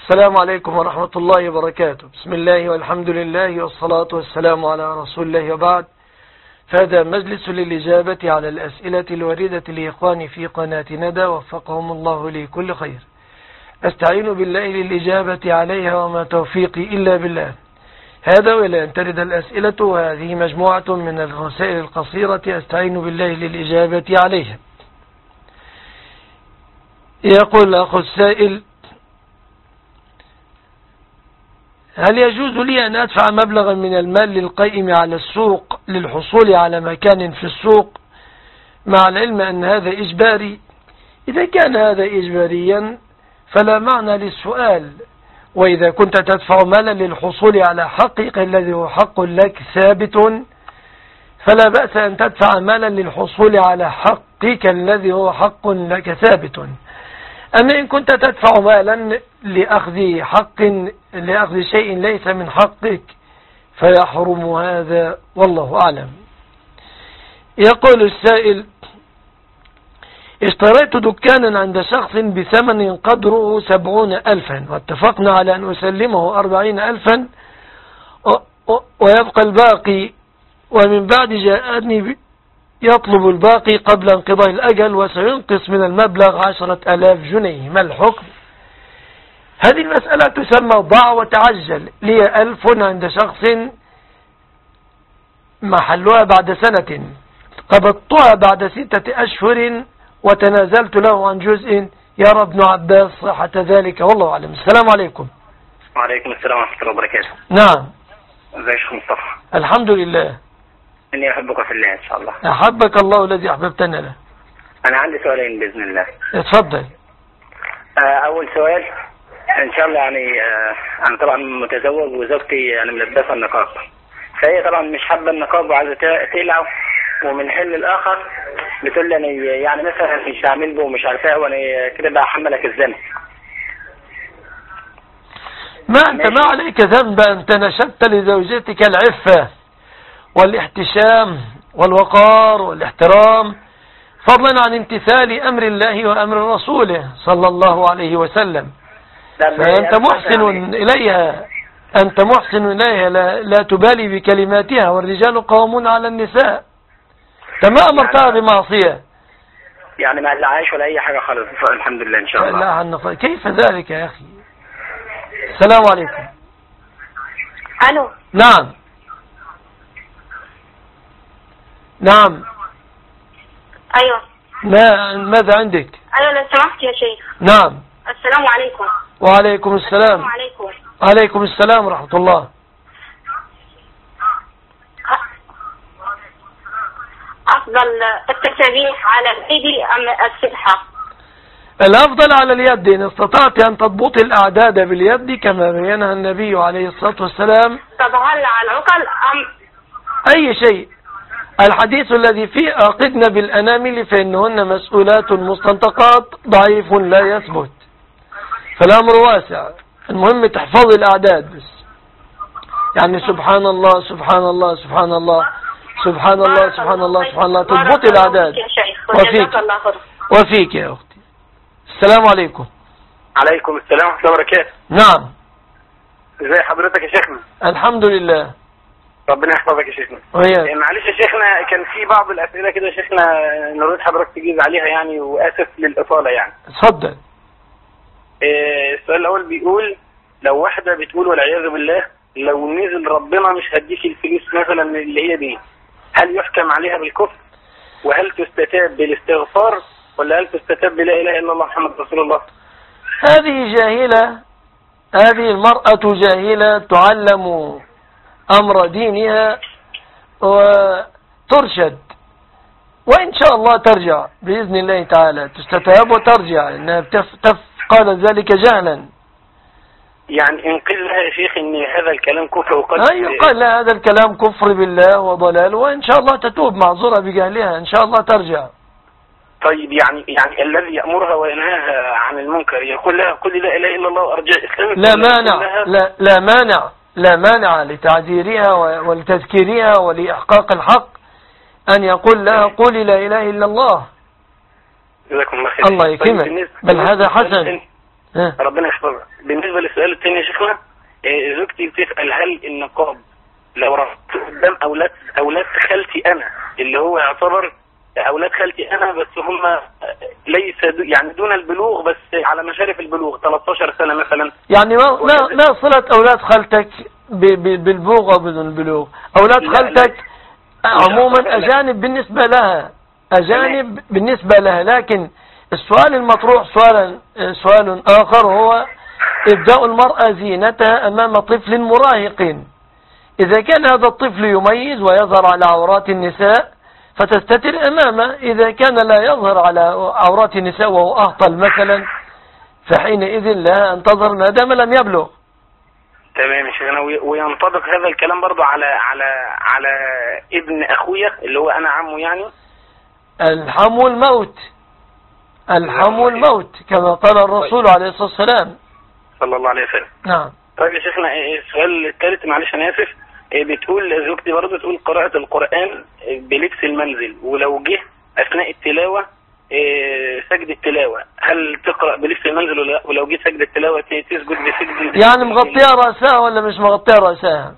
السلام عليكم ورحمة الله وبركاته. بسم الله والحمد لله والصلاة والسلام على رسول الله وبعد. فهذا مجلس للإجابة على الأسئلة الواردة لإخواني في قناة ندى وفقهم الله لكل خير. أستعين بالله للإجابة عليها وما توفيقي إلا بالله. هذا ولا أن ترد الأسئلة، وهذه مجموعة من الرسائل القصيرة أستعين بالله للإجابة عليها. يقول أخو السائل: هل يجوز لي أن أدفع مبلغا من المال للقائم على السوق للحصول على مكان في السوق، مع العلم أن هذا إجباري؟ إذا كان هذا إجباريا فلا معنى للسؤال، وإذا كنت تدفع مالا للحصول على حقك الذي هو حق لك ثابت فلا بأس أن تدفع مالا للحصول على حقك الذي هو حق لك ثابت. أما إن كنت تدفع مالا لأخذ شيء ليس من حقك فيحرم هذا، والله أعلم. يقول السائل: اشتريت دكانا عند شخص بثمن قدره 70,000 واتفقنا على أن أسلمه 40,000 ويبقى الباقي، ومن بعد جاءني يطلب الباقي قبل انقضاء الأجل وسينقص من المبلغ 10,000 جنيه، ما الحكم؟ هذه المسألة تسمى ضع وتعجل. لي 1,000 عند شخص محلها بعد سنة، قبضتها بعد 6 أشهر وتنازلت له عن جزء، يرى ابن عباس صحة ذلك، والله أعلم. السلام عليكم. وعليكم السلام ورحمة الله وبركاته. نعم. ازيك يا شيخ مصطفى؟ الحمد لله. إني أحبك في الله إن شاء الله. أحبك الله الذي أحببتنا له. أنا عندي سؤالين بإذن الله. اتفضل. أول سؤال إن شاء الله، يعني أنا طبعا متزوج وزوجتي أنا ملبسة النقاب، فهي طبعا مش حابة النقاب وعايزة تقلعه، ومن حل الآخر بتقول لي أنا يعني مثلا مش هعمل به ومش عارفاه، وأنا كده بحملك الذنب. ما أنت ما عليك ذنب، أنت نشدت لزوجتك العفة والاحتشام والوقار والاحترام، فضلا عن امتثال أمر الله وأمر رسوله صلى الله عليه وسلم. فأنت محسن إليها، أنت محسن إليها، لا تبالي بكلماتها، والرجال قوامون على النساء. أنت ما أمرتها بمعصية، يعني ما قلعاش ولا أي حاجة خالص، الحمد لله إن شاء الله. كيف ذلك يا أخي؟ السلام عليكم. ألو. نعم نعم. أيوة. ماذا عندك؟ أيوة لو سمحت يا شيخ. نعم. السلام عليكم. وعليكم السلام. السلام عليكم. عليكم السلام ورحمة الله. أفضل التسبيح على اليد أم السبحة؟ الأفضل على اليد، إن استطعت أن تضبط الأعداد باليد كما بينها النبي عليه الصلاة والسلام. طب هل على العقل أم أي شيء؟ الحديث الذي فيه أعقدن بالأنامل فإنهن مسؤولات مستنطقات ضعيف لا يثبت، فالأمر واسع، المهم تحفظ الأعداد بس. يعني سبحان الله سبحان الله سبحان الله سبحان الله سبحان الله سبحان الله، تضبط الأعداد. وفيك يا أختي. السلام عليكم. عليكم السلام ورحمة الله وبركاته. نعم. ازي حضرتك يا شيخنا؟ الحمد لله. ربنا يحفظك يا شيخنا. معلش يا شيخنا، كان في بعض الأسئلة كده يا شيخنا نريد حضرتك تجيب عليها يعني، وآسف للإطالة يعني. اتفضل. السؤال الأول بيقول: لو واحدة بتقول والعياذ بالله لو نزل ربنا مش هديك الفلوس مثلا اللي هي دي، هل يحكم عليها بالكفر؟ وهل تستتاب بالاستغفار؟ ولا هل تستتاب بلا إله إلا الله محمد رسول الله؟ هذه جاهلة، هذه المرأة جاهلة تعلم أمر دينها وترشد، وإن شاء الله ترجع بإذن الله تعالى، تستتاب وترجع، إنها قال ذلك جهلا. يعني إن قيل لها يا شيخ إن هذا الكلام كفر وقد قال لها هذا الكلام كفر بالله وضلال، وإن شاء الله تتوب معذورة بجهلها، إن شاء الله ترجع. طيب يعني الذي يأمرها وينهاها عن المنكر يقول لها قل لا إله إلا الله وأرجع إسلامك؟ لا مانع لتعذيرها ولتذكيرها ولإحقاق الحق أن يقول لها قولي لا إله إلا الله. جزاكم الله خير. الله يكرمك. بل هذا حسن. ربنا يحفظها. بالنسبة للسؤال الثاني يا شيخنا، زوجتي بتسأل هل النقاب لو رفعته قدام أولاد خالتي أنا، اللي هو يعتبر أولاد خالتي أنا بس هم ليس يعني دون البلوغ بس على مشارف البلوغ 13 سنة مثلا، يعني ما صلة أولاد خالتك بالبلوغ أو بدون البلوغ؟ أولاد خالتك عموما أجانب بالنسبة لها، أجانب بالنسبة لها، لكن السؤال المطروح سؤال آخر، هو إبداء المرأة زينتها أمام طفل مراهق. إذا كان هذا الطفل يميز ويظهر على عورات النساء فتستتر أمامه، إذا كان لا يظهر على عورات النساء وهو أهطل مثلا فحينئذ لا أن تظهر ما دام لم يبلغ. تمام يا شيخنا. وينطبق هذا الكلام برضو على ابن أخويا اللي هو أنا عمه يعني؟ الحم الموت، الحم الموت كما قال الرسول عليه الصلاة والسلام صلى الله عليه وسلم. نعم. طيب يا شيخنا، السؤال الثالث معلش أنا آسف، بتقول زوجتي برضه تقول قراءة القرآن بلبس المنزل، ولو جه أثناء التلاوة سجد التلاوة، هل تقرأ بلبس المنزل ولو جه سجد التلاوة تسجد بسجد يعني مغطية رأسها ولا مش مغطية رأسها؟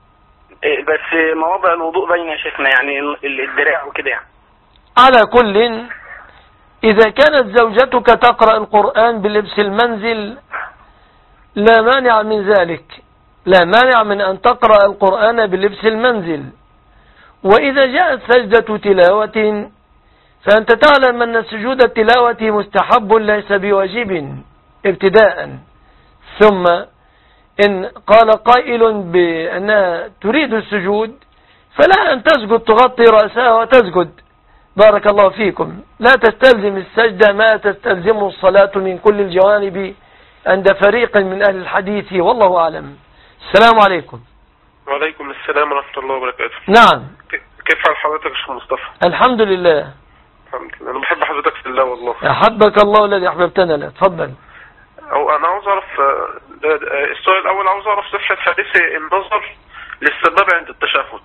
بس مواضع الوضوء باينة يا شيخنا، يعني الدراع وكده يعني. على كل، إذا كانت زوجتك تقرأ القرآن بلبس المنزل لا مانع من ذلك، لا مانع من أن تقرأ القرآن بلبس المنزل. وإذا جاءت سجدة تلاوة فأنت تعلم أن سجود التلاوة مستحب ليس بواجب ابتداء، ثم إن قال قائل بأنها تريد السجود فلا أن تسجد تغطي رأسها وتسجد، بارك الله فيكم، لا تستلزم السجدة ما تستلزم الصلاة من كل الجوانب عند فريق من أهل الحديث، والله أعلم. السلام عليكم. وعليكم السلام ورحمة الله وبركاته. نعم. كيف حال حضرتك يا شيخ مصطفى؟ الحمد لله. الحمد لله. أنا بحب حضرتك في الله والله. أحبك الله الذي أحببتنا له. تفضل. أنا عاوز أعرف السؤال الأول، عاوز أعرف صحة حديث النظر للسباب عند التشهد.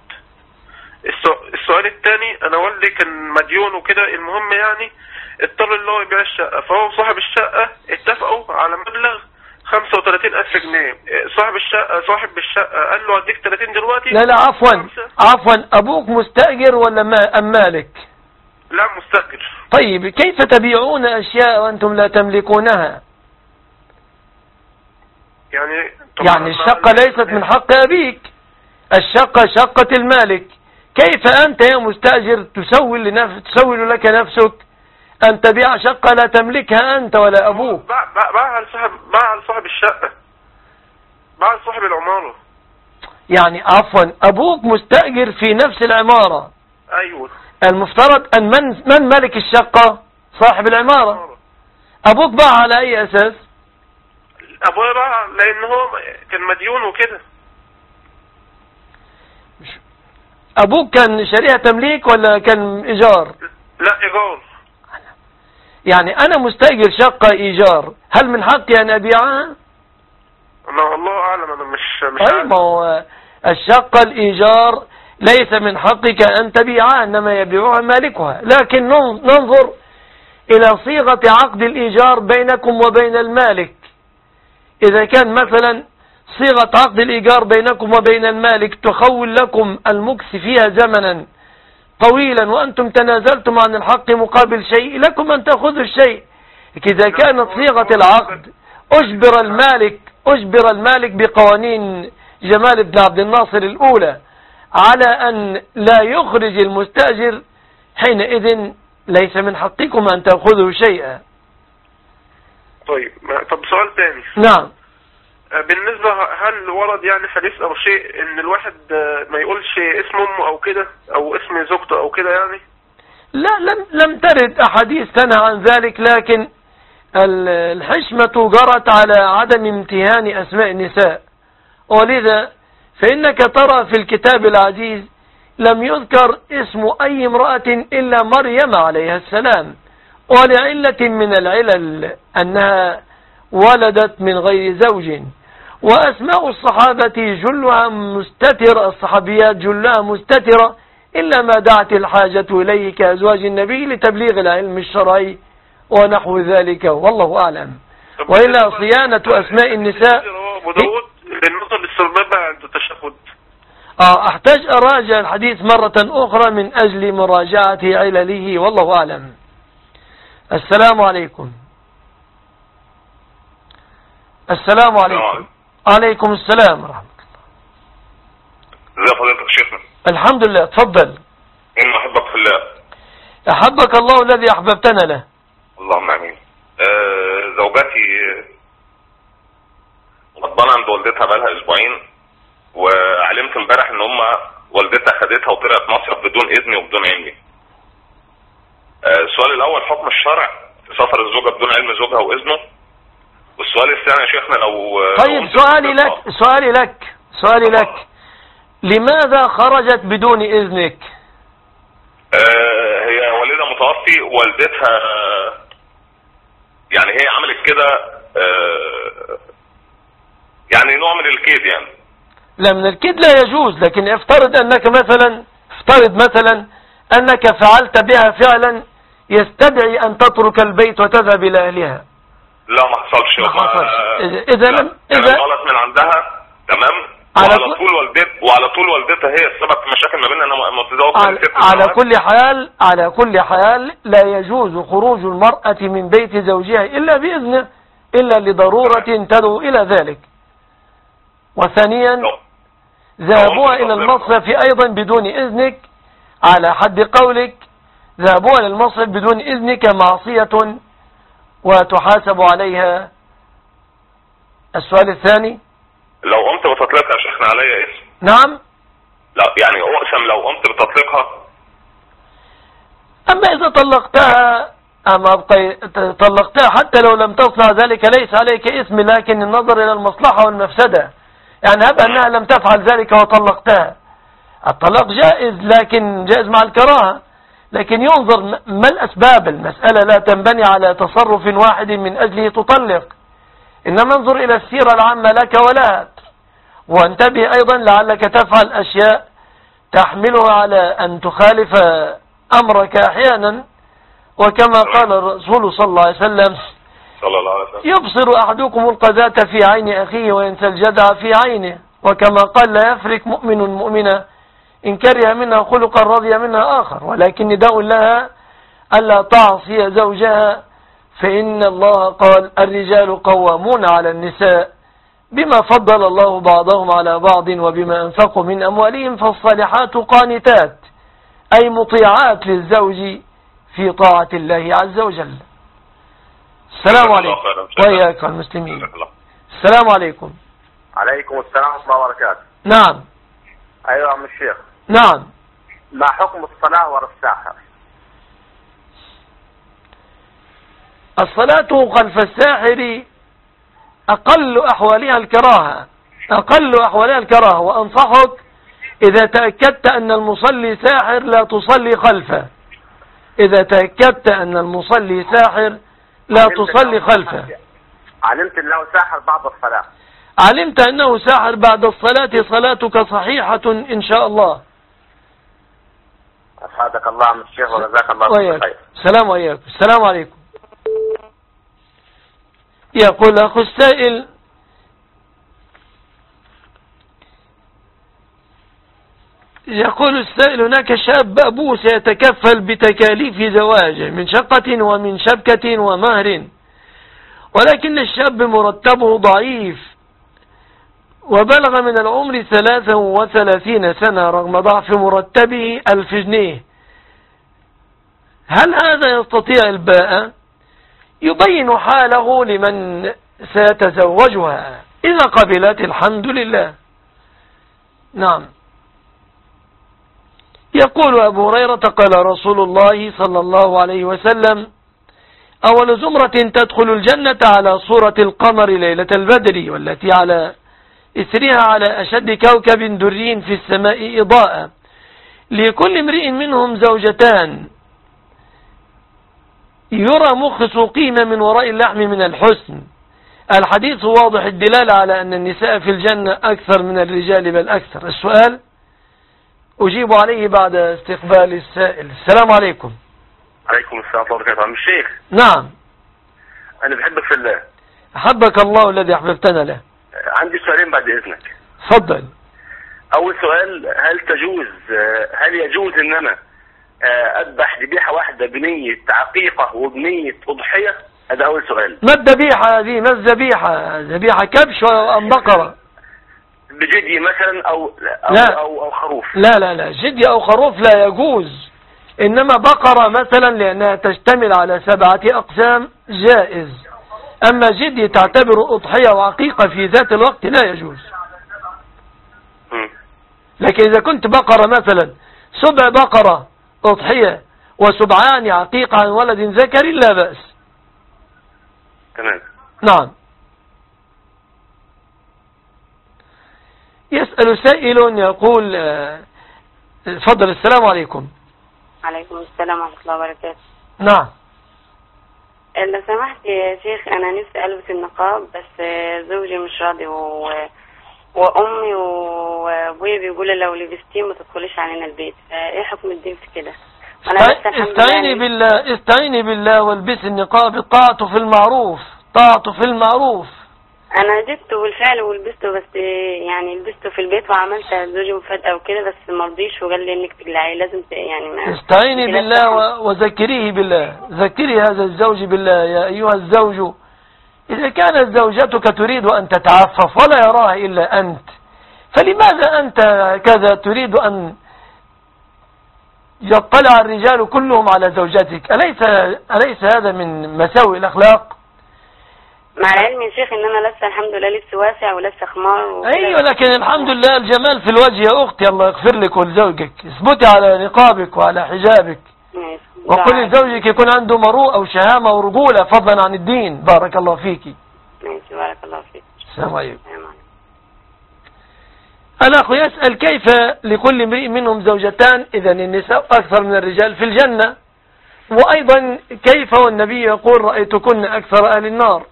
السؤال الثاني، أنا والدي كان مديون وكده، المهم يعني اضطر اللي هو يبيع الشقة، فهو صاحب الشقة اتفقوا على مبلغ 35,000 جنيه. صاحب الشقة قال له هديك 30 دلوقتي. لا عفوا أبوك مستأجر ولا أم مالك؟ لا مستأجر. طيب كيف تبيعون أشياء وأنتم لا تملكونها؟ يعني الشقة ليست من حق أبيك، الشقة شقة المالك، كيف أنت يا مستأجر تسول لك نفسك أن تبيع شقة لا تملكها أنت ولا أبوك؟ باع لصاحب الشقة، باع لصاحب العمارة. يعني عفوا أبوك مستأجر في نفس العمارة. أيوة. المفترض أن من ملك الشقة؟ صاحب العمارة. أبوك باع على أي أساس؟ أبويا باع لأنه كان مديون وكده. أبوك كان شريعة تمليك ولا كان إيجار؟ لا إيجار. يعني أنا مستأجر شقة إيجار، هل من حقي أن أبيعها؟ الله أعلم، أنا مش طيب ما هو الشقة الإيجار ليس من حقك أن تبيعها، إنما يبيعها مالكها، لكن ننظر إلى صيغة عقد الإيجار بينكم وبين المالك. إذا كان مثلا صيغة عقد الإيجار بينكم وبين المالك تخول لكم المكس فيها زمنا طويلا وأنتم تنازلتم عن الحق مقابل شيء، لكم أن تأخذوا الشيء. إذا كانت صيغة العقد أجبر المالك بقوانين جمال بن عبد الناصر الأولى على أن لا يخرج المستأجر، حينئذ ليس من حقكم أن تأخذوا شيئا. طب سؤال ثاني. نعم. بالنسبة هل ورد يعني حديث أو شيء إن الواحد ما يقولش اسم أمه أو كده أو اسم زوجته أو كده يعني؟ لا، لم ترد أحاديث تنهى عن ذلك، لكن الحشمة جرت على عدم امتهان أسماء النساء، ولذا فإنك ترى في الكتاب العزيز لم يذكر اسم أي امرأة إلا مريم عليها السلام، ولعلة من العلل أنها ولدت من غير زوج. وأسماء الصحابة جلها مستترة، الصحابيات جلها مستترة إلا ما دعت الحاجة إليه كأزواج النبي لتبليغ العلم الشرعي ونحو ذلك، والله أعلم. وإلا صيانة أسماء النساء. أبو داود للنظر للسبابة عند التشهد. أحتاج أراجع الحديث مرة أخرى من أجل مراجعة علله، والله أعلم. السلام عليكم. السلام عليكم. عليكم السلام ورحمة الله. ازي فضيلتك شيخنا؟ الحمد لله، تفضل. إن أحبك في الله. أحبك الله الذي أحببتنا له. اللهم امين. زوجتي غضبانه عند والدتها بقالها اسبوعين، وعلمت امبارح ان والدتها خدتها وطلعت مصيف بدون اذني وبدون علمي. السؤال الاول، حكم الشرع في سفر الزوجه بدون علم زوجها واذنه. والسؤال الثاني يا شيخنا، لو طيب سؤالي لك لماذا خرجت بدون اذنك؟ هي والدها متوفي، والدتها يعني هي عملت كده يعني نوع من الكيد يعني. لا، من الكيد لا يجوز، لكن افترض مثلا انك فعلت بها فعلا يستدعي ان تترك البيت وتذهب الى اهلها. لا ما حصلش. اذا غلط من عندها، تمام. وعلى طول والدتها هي السبب في مشاكل ما بيننا. انا متزوج على كل حال لا يجوز خروج المرأة من بيت زوجها الا باذنه، الا لضرورة تدعو الى ذلك. وثانيا ذهابها الى المصرف ايضا بدون اذنك، على حد قولك ذهابها الى المصرف بدون اذنك معصية وتحاسب عليها. السؤال الثاني، لو قمت بتطليقها يا شيخنا عليا اسم؟ نعم. لا يعني اقسم لو قمت بتطليقها. اما اذا طلقتها حتى لو لم تصنع ذلك ليس عليك اسم، لكن النظر الى المصلحة والمفسدة. يعني هب انها لم تفعل ذلك وطلقتها، الطلاق جائز، لكن جائز مع الكراهة، لكن ينظر ما الاسباب. المسألة لا تنبني على تصرف واحد من اجله تطلق، إنما انظر إلى السيرة العامة لك ولها، وانتبه أيضا لعلك تفعل أشياء تحملها على أن تخالف أمرك أحيانا. وكما قال الرسول صلى الله عليه وسلم يبصر أحدكم القذاة في عين أخيه وينسى الجدع في عينه. وكما قال لا يفرق مؤمن مؤمنة إن كره منها خلقا رضي منها آخر، ولكن نداء لها ألا تعصي زوجها، فإن الله قال الرجال قوامون على النساء بما فضل الله بعضهم على بعض وبما أنفقوا من أموالهم، فالصالحات قانتات أي مطيعات للزوج في طاعة الله عز وجل. السلام عليكم وإياك المسلمين. السلام عليكم. عليكم السلام ورحمة الله وبركاته. نعم. أيوة يا عم الشيخ. نعم. ما حكم الصلاة ورا الساحر؟ الصلاة خلف الساحر أقل أحوالها الكراهة، وأنصحك إذا تأكدت أن المصلي ساحر لا تصلي خلفه. علمت أنه ساحر بعد الصلاة. علمت أنه ساحر بعد الصلاة، صلاتك صحيحة إن شاء الله. أسعدك الله عم الشيخ وجزاك الله خير. السلام وإياكم. السلام عليكم. يقول أخو السائل هناك شاب أبوه سيتكفل بتكاليف زواجه من شقة ومن شبكة ومهر، ولكن الشاب مرتبه ضعيف وبلغ من العمر 33 سنة رغم ضعف مرتبه 1000 جنيه. هل هذا يستطيع الباء؟ يبين حاله لمن سيتزوجها، إذا قبلت الحمد لله. نعم. يقول أبو هريرة قال رسول الله صلى الله عليه وسلم أول زمرة تدخل الجنة على صورة القمر ليلة البدر، والتي على إثرها على أشد كوكب دري في السماء إضاءة، لكل امرئ منهم زوجتان يرى مخ قيمة من وراء اللحم من الحسن. الحديث واضح الدلالة على أن النساء في الجنة أكثر من الرجال بل أكثر. السؤال أجيب عليه بعد استقبال السائل. السلام عليكم. عليكم السلام ورحمة الله وبركاته. عم الشيخ. نعم. أنا بحبك في الله. أحبك الله الذي أحببتنا له. عندي سؤالين بعد إذنك. تفضل. أول سؤال، هل يجوز إن أنا أذبح ذبيحة واحدة بنية عقيقة وبنية أضحية؟ هذا أول سؤال. ما الذبيحة هذه؟ ما الذبيحة؟ ذبيحة كبش أم بقرة؟ بجدي مثلا أو خروف. لا جدي أو خروف لا يجوز، إنما بقرة مثلا لأنها تشتمل على 7 أقسام جائز. أما جدي تعتبر أضحية وعقيقة في ذات الوقت لا يجوز. لكن إذا كنت بقرة مثلا 7 بقرة أضحية و7 عقيقة عن ولد ذكر لا بأس. تمام. نعم. يسأل سائل يقول تفضل. السلام عليكم. عليكم السلام ورحمة الله وبركاته. نعم. لو سمحت يا شيخ، أنا نفسي ألبس النقاب بس زوجي مش راضي وأمي وأبوي بيقولوا لو لبستيه ما تدخليش علينا البيت. إيه حكم الدين في كده؟ استعيني بالله والبسي النقاب. طاعته في المعروف، طاعته في المعروف. انا جبته بالفعل ولبسته، بس يعني لبسته في البيت وعملت زوجي مفاجأة وكده، بس ما رضيش وقال لي انك تقلعيه لازم يعني استعيني بالله وذكريه بالله. ذكري هذا الزوج بالله. يا ايها الزوج، اذا كانت زوجتك تريد ان تتعفف ولا يراها الا انت، فلماذا انت كذا تريد ان يطلع الرجال كلهم على زوجتك؟ أليس هذا من مساوئ الأخلاق؟ مع العلم يا شيخ ان انا لسه الحمد لله لبس واسع ولسه خمار ايوه، لكن الحمد لله الجمال في الوجه يا اختي. الله يغفر لك ولزوجك. اثبتي على نقابك وعلى حجابك، وقل لزوجك يكون عنده مروءة وشهامة ورجولة فضلا عن الدين. بارك الله فيكي. ماشي، بارك الله فيك. السلام عليكم. الأخ يسأل كيف لكل امرئ منهم زوجتان إذا النساء أكثر من الرجال في الجنة، وأيضا كيف والنبي يقول رأيتكن أكثر أهل النار.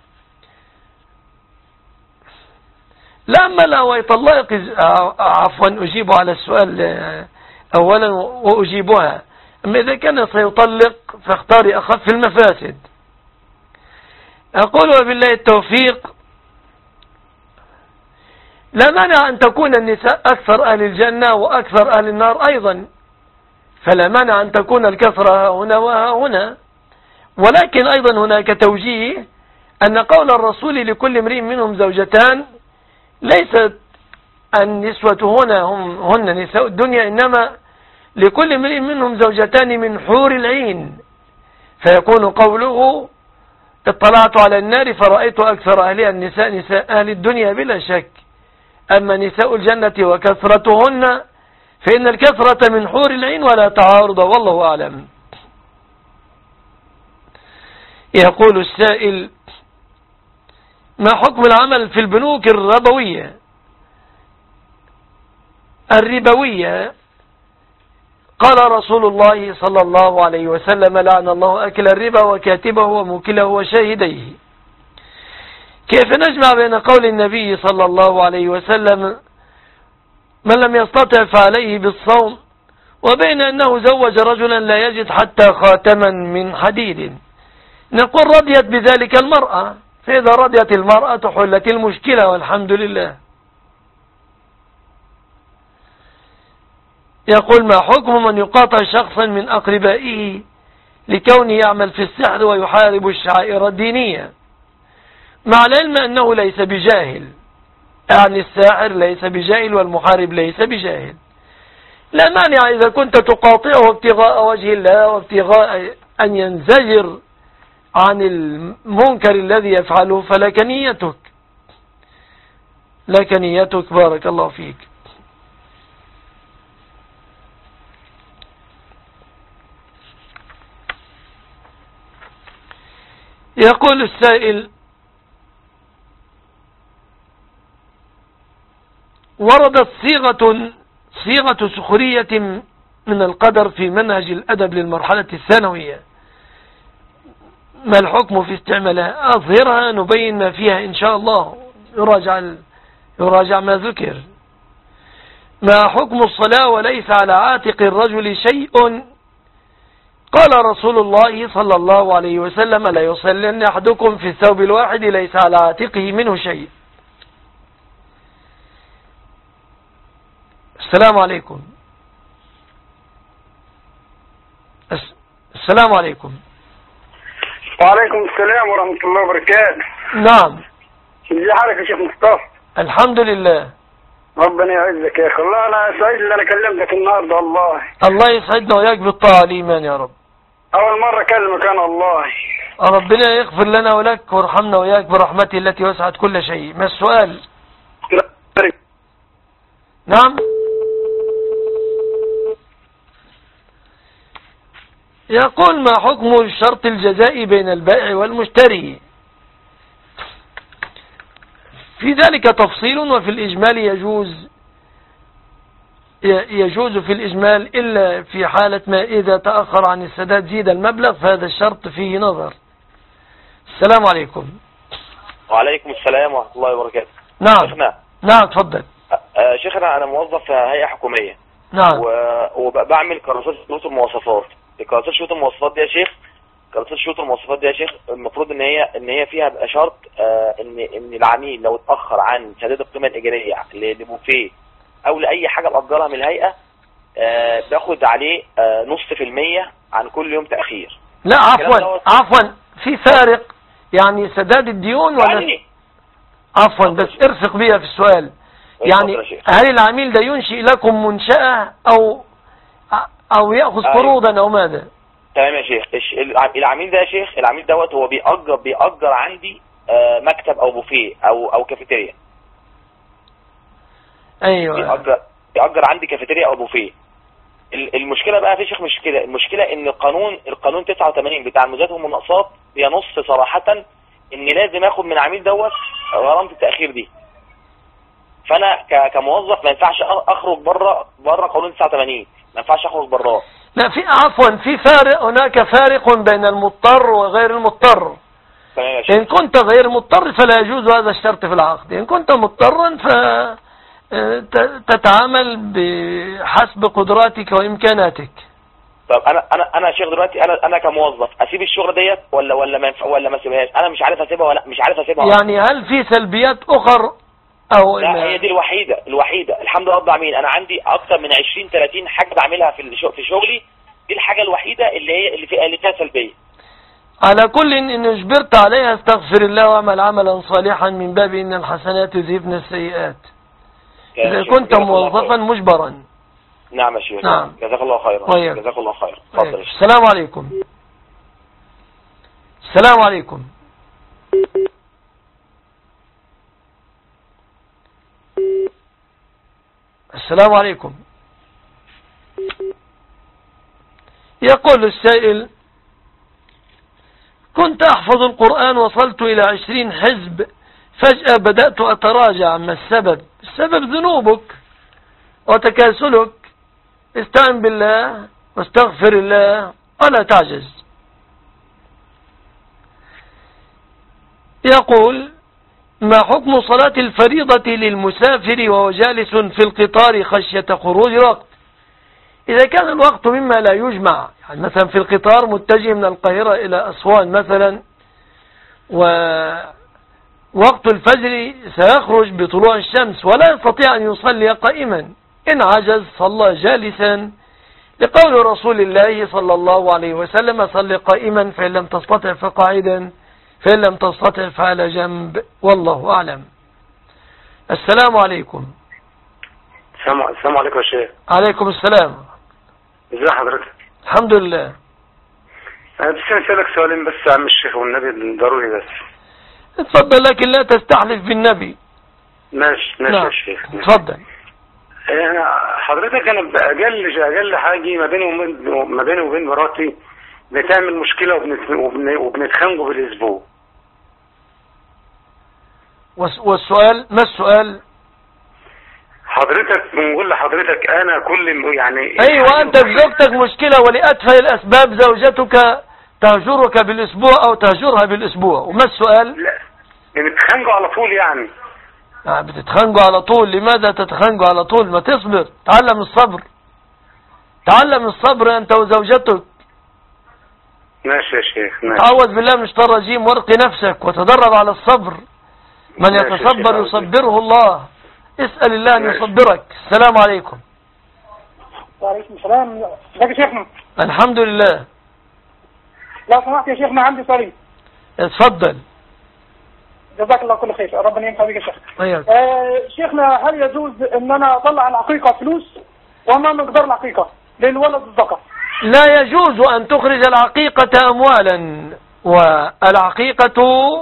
لما لا ويطلق. عفوا أجيب على السؤال أولا وأجيبها. أما إذا كان سيطلق فاختاري أخف المفاسد. أقول وبالله التوفيق. لا مانع أن تكون النساء أكثر أهل الجنة وأكثر أهل النار أيضا، فلا مانع أن تكون الكثرة هنا وهنا، ولكن أيضا هناك توجيه أن قول الرسول لكل امرئ منهم زوجتان ليست النسوة هن نساء الدنيا، إنما لكل امرئ منهم زوجتان من حور العين، فيكون قوله اطلعت على النار فرأيت أكثر أهلها النساء نساء أهل الدنيا بلا شك. أما نساء الجنة وكثرتهن فإن الكثرة من حور العين ولا تعارض، والله أعلم. يقول السائل ما حكم العمل في البنوك الربوية؟ قال رسول الله صلى الله عليه وسلم لعن الله أكل الربا وكاتبه وموكله وشاهديه. كيف نجمع بين قول النبي صلى الله عليه وسلم من لم يستطع فعليه بالصوم وبين أنه زوج رجلا لا يجد حتى خاتما من حديد؟ نقول رضيت بذلك المرأة، فإذا رضيت المرأة حلت المشكلة والحمد لله. يقول ما حكم من يقاطع شخصا من أقربائه لكونه يعمل في السحر ويحارب الشعائر الدينية، مع العلم أنه ليس بجاهل، يعني الساحر ليس بجاهل والمحارب ليس بجاهل. لا مانع إذا كنت تقاطعه ابتغاء وجه الله وابتغاء أن ينزجر عن المنكر الذي يفعله، فلك نيتك. بارك الله فيك. يقول السائل وردت صيغة سخرية من القدر في منهج الأدب للمرحلة الثانوية، ما الحكم في استعمالها؟ أظهرها نبين ما فيها إن شاء الله، يراجع ما ذكر. ما حكم الصلاة وليس على عاتق الرجل شيء قال رسول الله صلى الله عليه وسلم: لا يصلين أحدكم في الثوب الواحد ليس على عاتقه منه شيء. السلام عليكم. السلام عليكم. وعليكم السلام ورحمة الله وبركاته. نعم. ازي حالك يا شيخ مصطفى؟ الحمد لله. ربنا يعزك يا اخي. والله انا سعيد ان انا كلمتك النهارده. والله الله يسعدنا وياك بالطاعة والإيمان يا رب. اول مرة اكلمك انا. والله ربنا يغفر لنا ولك وارحمنا وياك برحمته التي وسعت كل شيء. ما السؤال؟ نعم. يقول: ما حكم الشرط الجزائي بين البائع والمشتري؟ في ذلك تفصيل، وفي الإجمال يجوز في الإجمال إلا في حالة ما إذا تأخر عن السداد زيد المبلغ، فهذا الشرط فيه نظر. السلام عليكم. وعليكم السلام ورحمة الله وبركاته. نعم. شيخنا. نعم تفضل. شيخنا أنا موظف في هيئة حكومية. نعم. وبعمل كراسات شروط المواصفات. كراسات شروط المواصفات دي يا شيخ، كراسات شروط المواصفات دي يا شيخ المفروض ان هي فيها بقى شرط ان العميل لو اتأخر عن سداد القيمة الإيجارية لبوفيه او لأي حاجة بأجرها من الهيئة باخد عليه نص في المية عن كل يوم تأخير. لا عفوا في فارق يعني سداد الديون ولا عفوا بس ارفق بيها في السؤال. يعني هل العميل ده ينشئ لكم منشأة او يأخذ قروضا او ماذا؟ تمام يا شيخ. العميل ده يا شيخ، العميل دوت هو بيأجر عندي مكتب او بوفيه او كافيتيريا. ايوه بيأجر عندي كافيتيريا او بوفيه. المشكلة بقى يا شيخ مش كده، المشكلة ان القانون 89 بتاع المزايدات والمناقصات بينص صراحة ان لازم اخد من العميل دوت غرامة التأخير دي. فانا كموظف ما ينفعش اخرج بره قانون 89، ما ينفعش اخرج براه. لا في عفوا في فارق، هناك فارق بين المضطر وغير المضطر. إن كنت غير مضطر فلا يجوز هذا الشرط في العقد. إن كنت مضطرا فتتعامل بحسب قدراتك وإمكاناتك. طب أنا شيخ دلوقتي أنا كموظف أسيب الشغل ديت ولا ما أسيبهاش؟ أنا مش عارف أسيبها ولا مش عارف أسيبها. يعني هل في سلبيات أخر أو لا هي دي الوحيدة الحمد لله رب العالمين. أنا عندي أكتر من 20-30 حاجة بعملها في شغلي. دي الحاجة الوحيدة اللي فيها سلبية. على كل إن اجبرت عليها استغفر الله واعمل عملا صالحا من باب إن الحسنات يذهبن السيئات. إذا كنت موظفا مجبرا. نعم يا شيخ. نعم. جزاك الله خيرا. جزاك الله خيرا. اتفضل. السلام عليكم. السلام عليكم. السلام عليكم. يقول السائل: كنت أحفظ القرآن وصلت إلى 20 حزب، فجأة بدأت أتراجع. ما السبب؟ السبب ذنوبك وتكاسلك. استعن بالله واستغفر الله ولا تعجز. يقول: ما حكم صلاة الفريضة للمسافر وهو جالس في القطار خشية خروج وقت؟ إذا كان الوقت مما لا يجمع، يعني مثلا في القطار متجه من القاهرة إلى أسوان مثلا، ووقت الفجر سيخرج بطلوع الشمس ولا يستطيع أن يصلي قائما، إن عجز صلى جالسا، لقول رسول الله صلى الله عليه وسلم: صل قائما فإن لم تستطع فقاعدا فإن لم تستطع فعلى جنب، والله أعلم. السلام عليكم. السلام عليكم يا شيخ. عليكم السلام. ازي حضرتك؟ الحمد لله. انا بس اسالك سؤالين بس يا عم الشيخ والنبي ضروري بس. اتفضل، لكن لا تستحلف بالنبي. ماشي نعم. يا شيخ. اتفضل. حضرتك انا اقل حاجه ما بيني وبين مراتي بتعمل مشكله وبنتخانقوا بالاسبوع. والسؤال ما السؤال؟ حضرتك بنقول لحضرتك انا كل يعني ايوه انت بزوجتك مشكلة ولأتفه الاسباب زوجتك تهجرك بالاسبوع او تهجرها بالاسبوع، وما السؤال؟ لا بنتخانقوا على طول يعني. بتتخانقوا على طول. لماذا تتخانقوا على طول؟ ما تصبر، تعلم الصبر، تعلم الصبر انت وزوجتك. ماشي يا شيخ ماشي. تعوذ بالله من الشيطان الرجيم وارقي نفسك وتدرب على الصبر. من يتصبر يصبره الله. اسأل الله أن يصبرك. السلام عليكم. وعليكم السلام. ازيك يا شيخنا؟ الحمد لله. لو سمحت يا شيخنا عندي سؤال. اتفضل. جزاك الله كل خير، ربنا ينفع بك يا شيخ. ايوه. شيخنا هل يجوز ان انا اطلع العقيقة فلوس وما مقدار العقيقة للولد الذكر؟ لا يجوز أن تخرج العقيقة أموالا، والعقيقة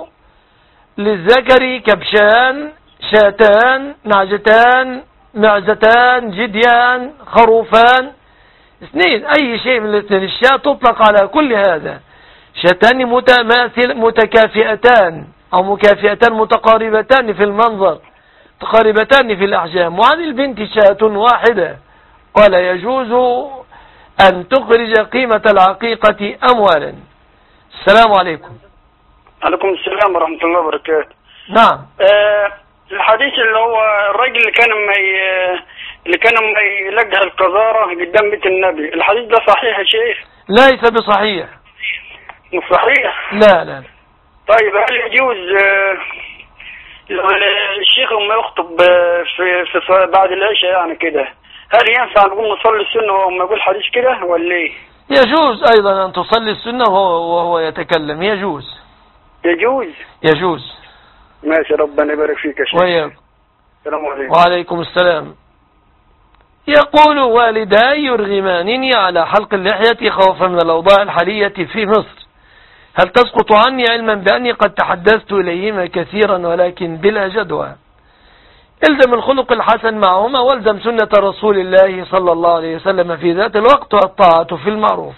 للذكر كبشان، شاتان، نعجتان، معزتان، جديان، خروفان، اثنين، أي شيء من الاثنين. الشاة تطلق على كل هذا. شاتان متكافئتان أو مكافئتان متقاربتان في المنظر، متقاربتان في الأحجام. وعن البنت شاة واحدة. ولا يجوز أن تخرج قيمة العقيقة أموالا. السلام عليكم. عليكم السلام ورحمة الله وبركاته. نعم. الحديث اللي هو الراجل اللي كان يلقى القذارة قدام بيت النبي، الحديث ده صحيح يا شيخ؟ ليس بصحيح. مش صحيح؟ لا. طيب هل يجوز الشيخ لما يخطب في بعد العشاء يعني كده، هل ينفع نقول نصلي السنة وما يقول حديث كده ولا ايه؟ يجوز أيضا أن تصلي السنة وهو يتكلم. يجوز. ماشي، ربنا يبارك فيك يا شيخ. وياكم. السلام عليكم. وعليكم السلام. يقول والداي يرغمانني على حلق اللحية خوفا من الأوضاع الحالية في مصر. هل تسقط عني علما بأني قد تحدثت إليهما كثيرا ولكن بلا جدوى؟ الزم الخلق الحسن معهما والزم سنة رسول الله صلى الله عليه وسلم في ذات الوقت والطاعة في المعروف.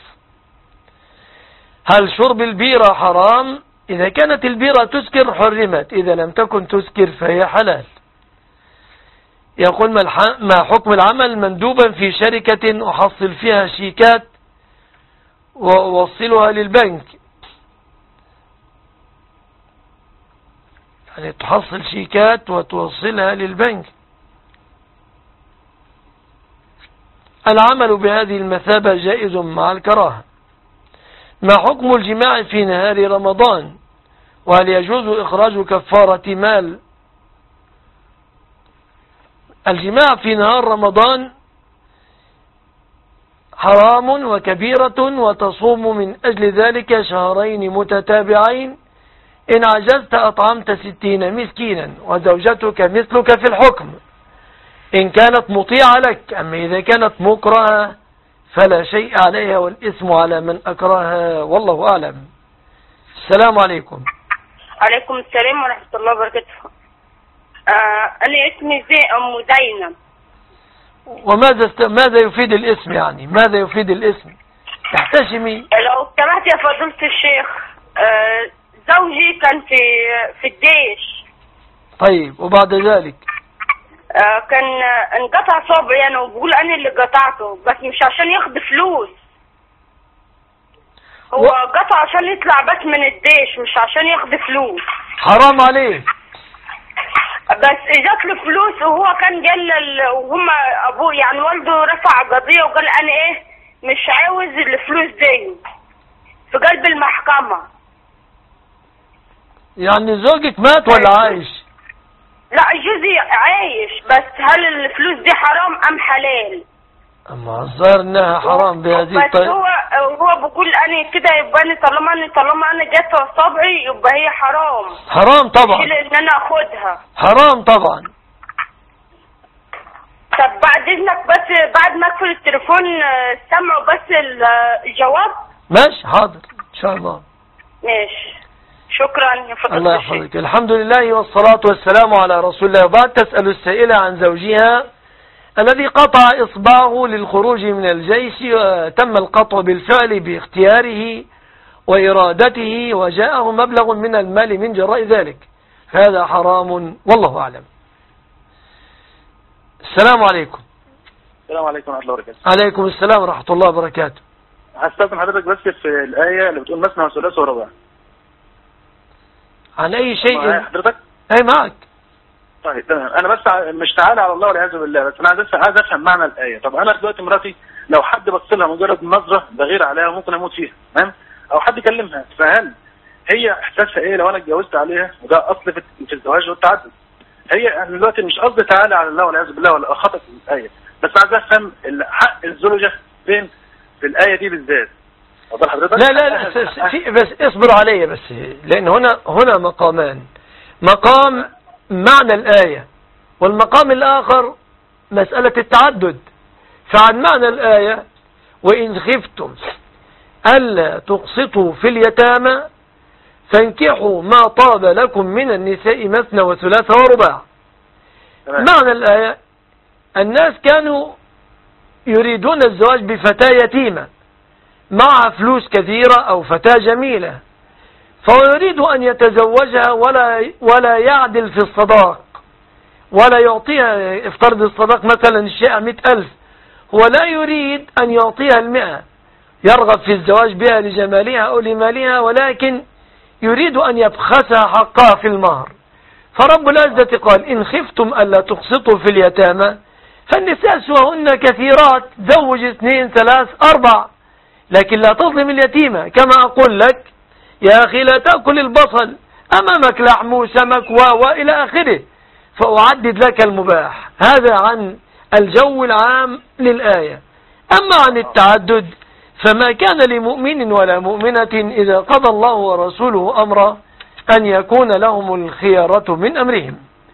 هل شرب البيرة حرام؟ إذا كانت البيرة تسكر حرمت، إذا لم تكن تسكر فهي حلال. يقول ما حكم العمل مندوبا في شركة أحصل فيها شيكات وأوصلها للبنك؟ يعني تحصل شيكات وتوصلها للبنك. العمل بهذه المثابة جائز مع الكراهة. ما حكم الجماع في نهار رمضان؟ وهل يجوز إخراج كفارة مال؟ الجماع في نهار رمضان حرام وكبيرة، وتصوم من أجل ذلك شهرين متتابعين. إن عجزت أطعمت 60 مسكينا، وزوجتك مثلك في الحكم إن كانت مطيعة لك. أما إذا كانت مكرهة فلا شيء عليها والإثم على من أكرهها، والله أعلم. السلام عليكم. عليكم السلام ورحمة الله وبركاته. أنا اسمي أم زينب. ماذا يفيد الاسم يعني؟ ماذا يفيد الاسم؟ تحتشمي. لو سمحت يا فضيلة الشيخ، زوجي كان في الجيش. طيب وبعد ذلك؟ كان انقطع صبعي يعني، وبقول انا اللي قطعته، بس مش عشان ياخد فلوس. هو قطع عشان يطلع بس من الجيش، مش عشان ياخد فلوس. حرام عليه. بس جات له فلوس، وهو كان قال وهم ابوه يعني والده رفع قضية وقال انا ايه مش عاوز الفلوس دي في قلب المحكمة. يعني زوجك مات ولا عايش؟ لا جوزي عايش، بس هل الفلوس دي حرام ام حلال؟ اما الظاهر انها حرام بهذه الطريقة. بس هو بيقول انا كده يبقى انا طالما انا جت صبعي يبقى هي حرام. حرام طبعا. ان انا اخدها حرام طبعا. طب بعد اذنك بس بعد ما اقفل التليفون سمعوا بس الجواب. ماشي حاضر ان شاء الله. ماشي شكرا يا فضيلة الله يحفظك. الحمد لله والصلاة والسلام على رسول الله. وبعد تسأل السائلة عن زوجها الذي قطع إصبعه للخروج من الجيش، وتم القطع بالفعل باختياره وإرادته، وجاءه مبلغ من المال من جراء ذلك، هذا حرام والله أعلم. السلام عليكم. السلام عليكم ورحمة الله وبركاته. عليكم السلام ورحمة الله وبركاته. هستاذن حضرتك بس في الآية اللي بتقول مثنى وثلاث ورباع. عن أي شيء حضرتك؟ أي معك. طيب تمام. أنا بس مش تعالى على الله والعياذ بالله، بس أنا عايز أفهم معنى الآية. طب أنا دلوقتي مراتي لو حد بص لها مجرد نظرة بغير عليها ممكن أموت فيها، تمام؟ او حد يكلمها، فهل هي احساسها ايه لو انا اتجوزت عليها؟ وده اصل في الزواج والتعدد. هي دلوقتي مش قصدي تعالى على الله والعياذ بالله ولا خطأ في الايه، بس عايز افهم حق الزوجه فين في الايه دي بالذات. لا بس اصبر علي بس، لان هنا مقامان، مقام معنى الآية، والمقام الآخر مسألة التعدد. فعن معنى الآية وإن خفتم ألا تقسطوا في اليتامى فانكحوا ما طاب لكم من النساء مثنى وثلاث ورباع. معنى الآية الناس كانوا يريدون الزواج بفتاة يتيمة مع فلوس كثيرة أو فتاة جميلة، فهو يريد أن يتزوجها ولا يعدل في الصداق، ولا يعطيها، افترض الصداق مثلا الشيء 100,000، هو لا يريد أن يعطيها 100، يرغب في الزواج بها لجمالها أو لمالها، ولكن يريد أن يبخسها حقها في المهر. فرب العزة قال إن خفتم ألا تقسطوا في اليتامى فالنساء سواهن كثيرات، زوج 2 3 4، لكن لا تظلم اليتيمة. كما أقول لك يا أخي لا تأكل البصل، أمامك لحم وسمك وإلى آخره، فأعدد لك المباح. هذا عن الجو العام للآية. أما عن التعدد فما كان لمؤمن ولا مؤمنة إذا قضى الله ورسوله أمرا أن يكون لهم الخيارة من أمرهم.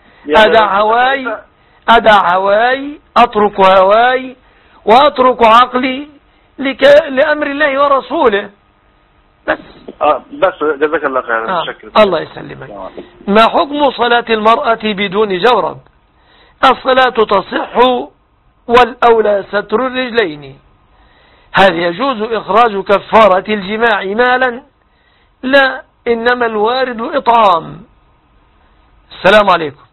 أدع هواي أترك هواي وأترك عقلي لأمر الله ورسوله. بس جزاك الله خير. الله يسلمك. ما حكم صلاة المرأة بدون جورب؟ الصلاة تصح والأولى ستر الرجلين. هل يجوز إخراج كفارة الجماع مالا؟ لا، إنما الوارد إطعام. السلام عليكم.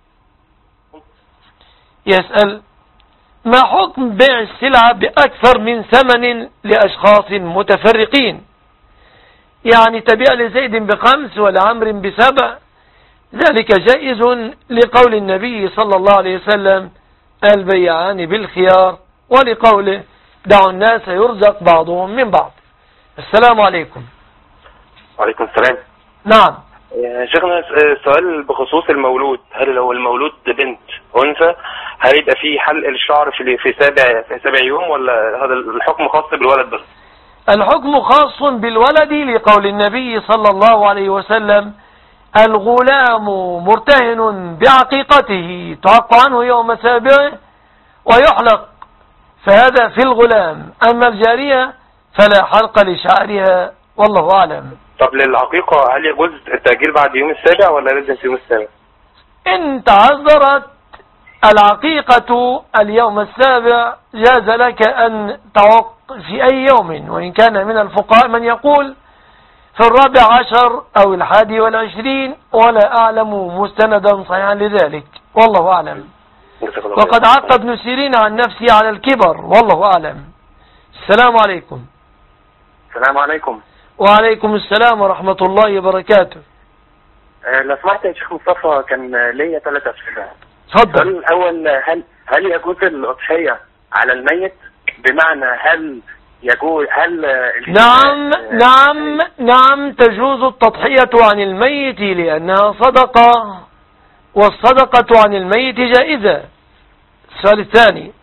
يسأل ما حكم بيع السلعة بأكثر من ثمن لأشخاص متفرقين؟ يعني تبيع لزيد ب5 ولعمر ب7، ذلك جائز لقول النبي صلى الله عليه وسلم البيعان بالخيار، ولقوله دعوا الناس يرزق بعضهم من بعض. السلام عليكم. وعليكم السلام. نعم يا شيخنا، سؤال بخصوص المولود. هل لو المولود بنت أنثى هل يبقى فيه حلق الشعر في سابع يوم، ولا هذا الحكم خاص بالولد بس؟ الحكم خاص بالولد لقول النبي صلى الله عليه وسلم الغلام مرتهن بعقيقته تعق عنه يوم سابعه ويحلق، فهذا في الغلام. أما الجارية فلا حلق لشعرها، والله أعلم. طب للعقيقة هل يجوز التأجيل بعد يوم السابع ولا لازم في يوم السابع؟ إن تعذرت العقيقة اليوم السابع جاز لك أن تعق في أي يوم، وإن كان من الفقهاء من يقول في 14 أو 21، ولا أعلم مستندا صحيحا لذلك، والله أعلم. وقد عق ابن سيرين عن نفسه على الكبر، والله أعلم. السلام عليكم. السلام عليكم. وعليكم السلام ورحمة الله وبركاته. لو سمحت يا شيخ مصطفى، كان ليا 3 أسئلة. تفضل. الأول، هل يجوز الأضحية على الميت؟ بمعنى هل يجوز نعم تجوز التضحية عن الميت لأنها صدقة، والصدقة عن الميت جائزة. السؤال الثاني،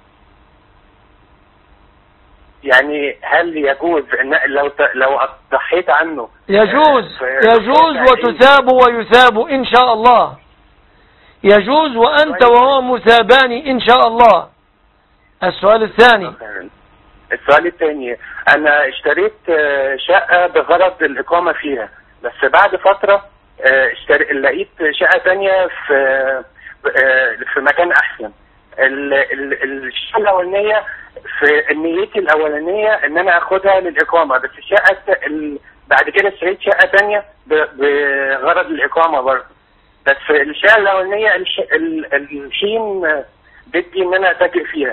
يعني هل يجوز ان لو ضحيت عنه؟ يجوز وتثاب ويثاب إن شاء الله. يجوز وأنت وهو مثابان إن شاء الله. السؤال الثاني. السؤال الثاني، أنا اشتريت شقة بغرض الإقامة فيها، بس بعد فترة لقيت شقة تانية في مكان أحسن. الشقة الأولانية في نيتي الأولانية إن أنا أخدها للإقامة، بس الشقة بعد كده اشتريت شقة تانية بغرض الإقامة برضه، بس الشقة الأولانية الحين بدي إن أنا أتاجر فيها.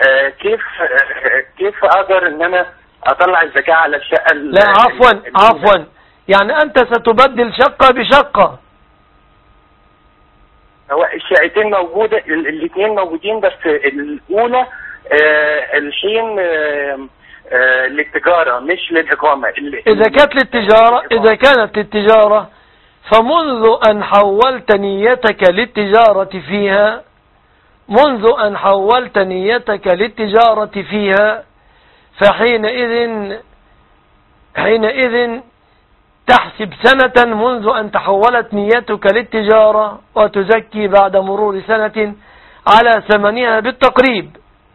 كيف أقدر إن أنا أطلع الزكاة على الشقة؟ لا عفوا، يعني أنت ستبدل شقة بشقة. هو الشقتين موجودة، الاثنين موجودين، بس الأولى الحين للتجارة مش للإقامة. إذا كانت للتجارة فمنذ أن حولت نيتك للتجارة فيها فحينئذ تحسب سنة منذ أن تحولت نيتك للتجارة، وتزكي بعد مرور سنة على ثمنها بالتقريب.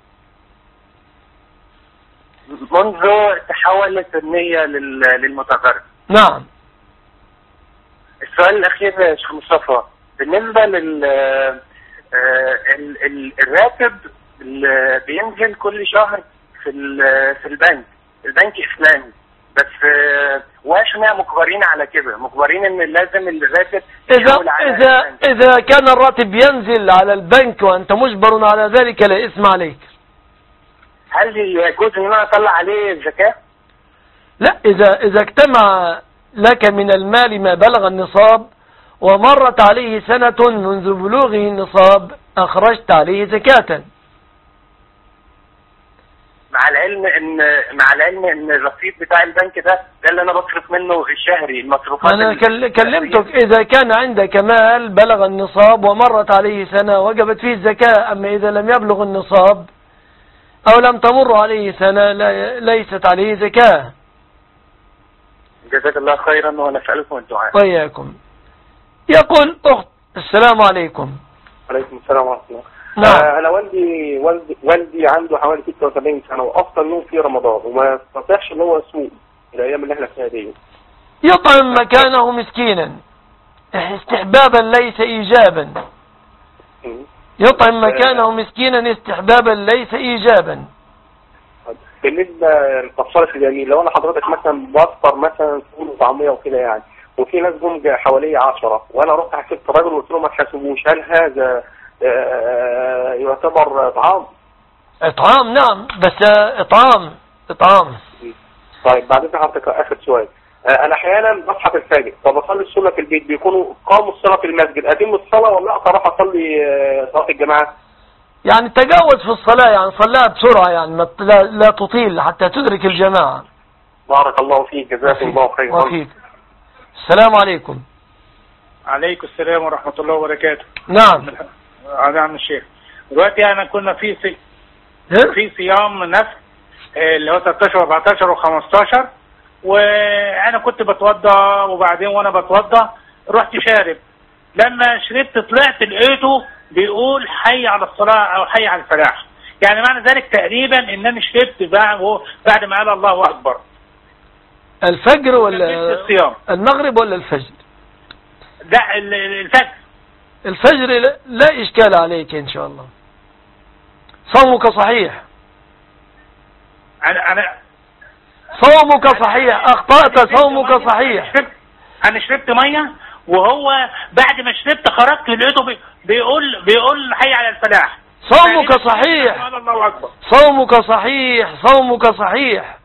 منذ تحولت النية للمتغرب. نعم. السؤال الأخير يا شيخ مصطفى، بالنسبة الراتب اللي بينزل كل شهر في البنك إسلامي، بس واحنا مجبرين على كده، مجبرين ان لازم الراتب إذا كان الراتب ينزل على البنك وأنت مجبر على ذلك لا إثم عليك. هل يجوز ان انا اطلع عليه الزكاة؟ لا، إذا اجتمع لك من المال ما بلغ النصاب ومرت عليه سنة منذ بلوغه النصاب أخرجت عليه زكاة، مع العلم ان الرصيد بتاع البنك ده اللي انا بصرف منه الشهري المصروفات. انا كلمتك اذا كان عندك مال بلغ النصاب ومرت عليه سنة وجبت فيه الزكاة، اما اذا لم يبلغ النصاب او لم تمر عليه سنة ليست عليه زكاة. جزاك الله خيرا ونسألكم الدعاء. وإياكم. يقول أخت السلام عليكم. عليكم السلام ورحمة الله. نعم. أنا والدي عنده حوالي 76 سنة وأفطر يوم في رمضان وما يستطيعش إن هو يصوم الأيام اللي إحنا فيها دي. يطعم مكانه مسكينا استحبابا ليس إيجابا. يطعم مكانه مسكينا استحبابا ليس إيجابا. بالنسبة للتفصيل الجميل، لو أنا حضرتك مثلا بفطر مثلا فول وطعمية وكده يعني، وفي ناس جم حوالي 10 وأنا رحت حسبت الراجل وقلت له ما تحاسبوش، هل هذا يعتبر إطعام؟ نعم، بس إطعام. طيب بعد كده حضرتك آخر سؤال، أنا أحيانا بصحى في الفجر فبصلي السنة في البيت، بيكونوا قاموا الصلاة في المسجد، أتم الصلاة ولا أروح أصلي صلاة الجماعة؟ يعني تجاوز في الصلاة، يعني صليها بسرعة، يعني لا تطيل حتى تدرك الجماعة. بارك الله فيك، جزاكم الله خيرا. وفيك. السلام عليكم. عليكم السلام ورحمة الله وبركاته. نعم. عم الشيخ، دلوقتي أنا كنا في صيام نفل اللي هو 13 و14 و15، وأنا كنت بتوضى، وبعدين وأنا بتوضى رحت شارب، لما شربت طلعت لقيته بيقول حي على الصلاة أو حي على الفلاح، يعني معنى ذلك تقريبا إن أنا شربت بعد ما قال الله أكبر. الفجر ولا الصيام؟ المغرب ولا الفجر؟ لا، الفجر لا إشكال عليك إن شاء الله، صومك صحيح. أنا صومك صحيح، أخطأت، صومك صحيح. أنا شربت مية، وهو بعد ما شربت خرجت لقيته بيقول حي على الفلاح. صومك صحيح، صومك صحيح، صومك صحيح.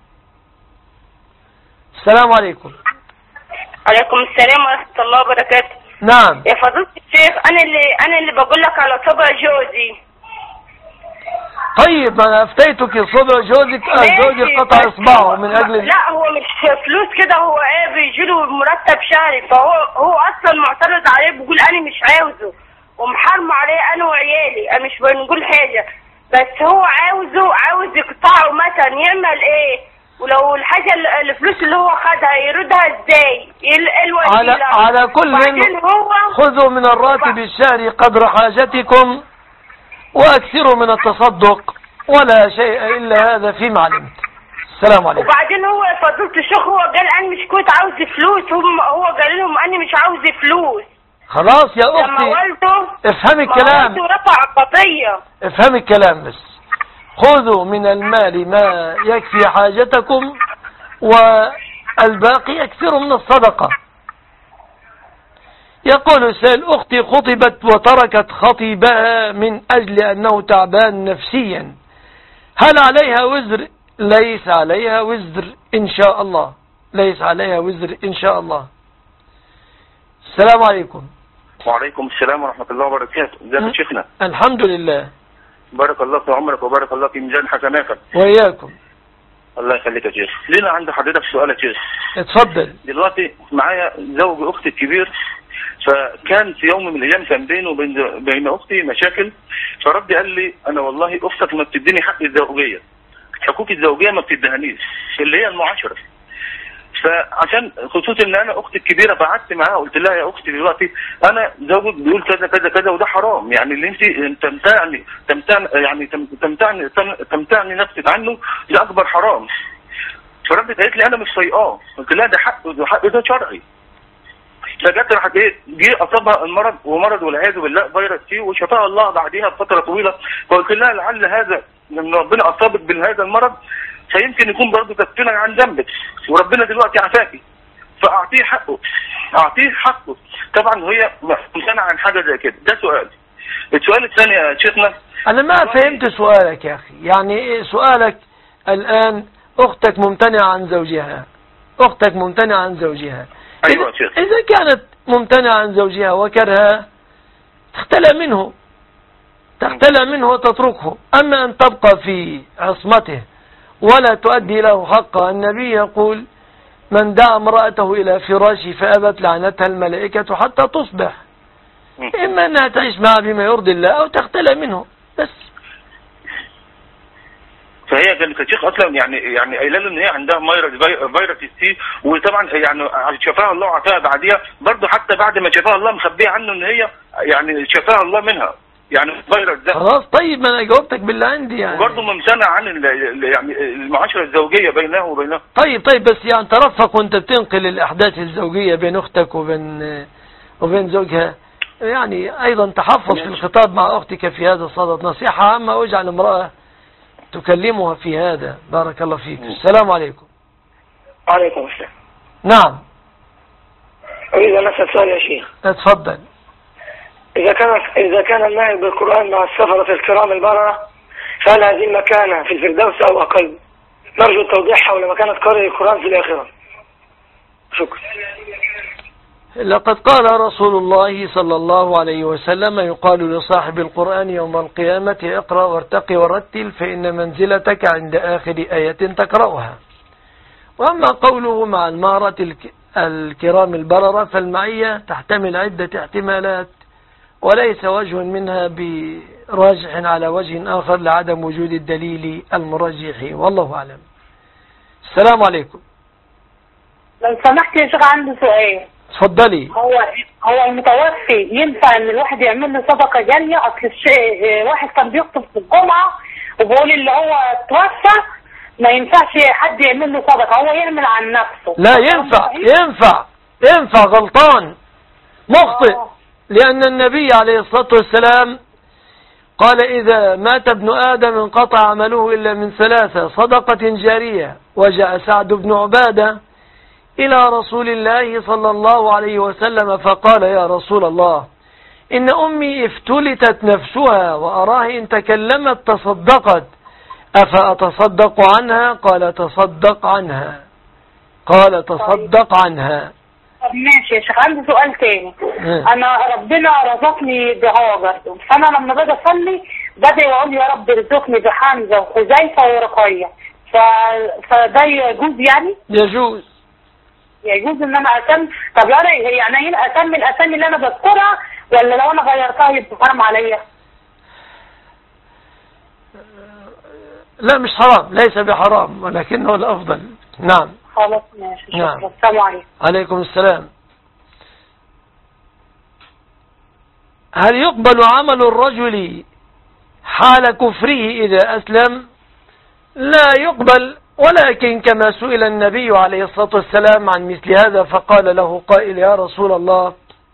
السلام عليكم. عليكم السلام ورحمة الله وبركاته. نعم. يا فضيلة الشيخ، أنا اللي بقول لك على صبع جوزي. طيب أنا أفتيتك صبع جوزك، زوجي قطع إصبعه من أجل. لا، هو مش فلوس كده، هو بيجيله مرتب شهري، فهو أصلا معترض عليه، بيقول أنا مش عاوزه ومحرم عليه أنا وعيالي، أنا مش بنقول حاجة، بس هو عاوز يقطعه مثلا، يعمل إيه؟ ولو الحاجة الفلوس اللي هو خدها يردها ازاي؟ على كل من خذوا من الراتب الشهري قدر حاجتكم واكثروا من التصدق، ولا شيء الا هذا فيما علمت. السلام عليكم. وبعدين هو فضلت الشيخ هو قال انا مش كنت عاوز فلوس، هو قال لهم انا مش عاوز فلوس. خلاص يا اختي افهمي الكلام، رفع القضية. افهمي الكلام بس. خذوا من المال ما يكفي حاجتكم والباقي اكثروا من الصدقة. يقول السائل اختي خطبت وتركت خطيبها من اجل انه تعبان نفسيا، هل عليها وزر؟ ليس عليها وزر ان شاء الله، ليس عليها وزر ان شاء الله. السلام عليكم. وعليكم السلام ورحمة الله وبركاته. ازيك يا شيخنا؟ الحمد لله. بارك الله في عمرك وبارك الله في ميزان حسناتك. وإياكم. الله يخليك يا شيخ. لينا عند حضرتك سؤال يا شيخ. اتفضل. دلوقتي معايا زوج اختي الكبير، فكان في يوم من الايام كان بينه وبين اختي مشاكل، فرد قال لي انا والله اختك ما بتديني حق الزوجيه، حقوق الزوجيه ما بتدهنيش اللي هي المعاشره. فعشان خصوصا ان انا اختي الكبيره بعدت معاها قلت لها يا اختي دلوقتي انا زوجك بيقول كذا كذا كذا وده حرام، يعني اللي انت تمتعني نفسك عنه ده اكبر حرام. فردت قالت لي انا مش طايقاه، قلت لها ده حق ده شرعي. فجت راحت جه اصابها المرض ومرض والعياذ بالله فيروس سي وشفاها الله بعديها بفتره طويله، فقلت لها لعل هذا لما ربنا اصابك بهذا المرض فيمكن يكون برضه كفنا عن ذنبك وربنا دلوقتي عافاكي، فاعطيه حقه، اعطيه حقه. طبعا هي ممتنعه عن حاجه زي كده. ده سؤال. السؤال الثاني يا شيخنا، انا ما فهمت سؤالك يا اخي. يعني ايه سؤالك الان؟ اختك ممتنعه عن زوجها، اختك ممتنعه عن زوجها. ايوه شيخ. اذا كانت ممتنعه عن زوجها وكرها تختلى منه وتتركه. اما ان تبقى في عصمته ولا تؤدي له حقه، النبي يقول من دعا امرأته إلى فراشه فأبت لعنتها الملائكة حتى تصبح. إما أنها تعيش معه بما يرضي الله أو تختلى منه بس. فهي كانت الشيخ اصلا يعني قايله له ان هي عندها فيروس سي، وطبعا يعني شفاها الله وعافاها بعديها برضه، حتى بعد ما شفاها الله مخبيه عنه ان هي يعني شفاها الله منها يعني الفيروس ده. خلاص طيب ما انا جاوبتك باللي عندي يعني. وبرضه ممتنع عن يعني المعاشره الزوجيه بينه وبينها. طيب بس يعني ترفق وانت بتنقل الاحداث الزوجيه بين اختك وبين زوجها، يعني ايضا تحفظ في الخطاب مع اختك في هذا الصدد. نصيحه عامه واجعل امراه تكلمها في هذا. بارك الله فيك. السلام عليكم. وعليكم السلام. نعم. أريد أن أسأل سؤال يا شيخ. اتفضل. إذا كان النهي بالقرآن مع السفرة الكرام البررة، فهل هذه المكانة في الفردوس أو أقل؟ نرجو التوضيح حول مكانة قارئ القرآن في الآخرة. شكرا. لقد قال رسول الله صلى الله عليه وسلم يقال لصاحب القرآن يوم القيامة اقرأ وارتقي ورتل فإن منزلتك عند آخر آية تقرأها. وأما قوله مع المارة الكرام البررة فالمعية تحتمل عدة احتمالات وليس وجه منها براجح على وجه آخر لعدم وجود الدليل المرجح والله أعلم. السلام عليكم. لو سمحت يا شيخ عندي سؤال. اتفضلي. هو المتوفي ينفع ان الواحد يعمل له صدقه جاريه؟ اصل الشيء واحد كان بيخطب في الجمعه وبيقول اللي هو توفى ما ينفعش حد يعمل له صدقه، هو يعمل عن نفسه. لا ينفع غلطان مخطئ. لأن النبي عليه الصلاة والسلام قال إذا مات ابن آدم انقطع عمله إلا من ثلاثة: صدقة جارية. وجاء سعد بن عبادة إلى رسول الله صلى الله عليه وسلم فقال يا رسول الله إن أمي افتلتت نفسها وأراه إن تكلمت تصدقت أفأتصدق عنها؟ قال تصدق عنها. طب ماشي يا شيخ عندي سؤال تاني. انا ربنا رزقني بهاجر، فانا لما باجي اصلي بدعي واقول يا رب ارزقني بحمزه وحذيفه ورقيه، فده يجوز يعني؟ يجوز ان انا اسمي. طب يعني اسمي الاسامي اللي انا بذكرها ولا لو انا غيرتها يبقى حرام عليا؟ لا مش حرام، ليس بحرام ولكنه الافضل. نعم. خلاص ماشي. نعم. السلام عليكم. عليكم السلام. هل يقبل عمل الرجل حال كفره إذا أسلم؟ لا يقبل، ولكن كما سئل النبي عليه الصلاة والسلام عن مثل هذا فقال له قائل يا رسول الله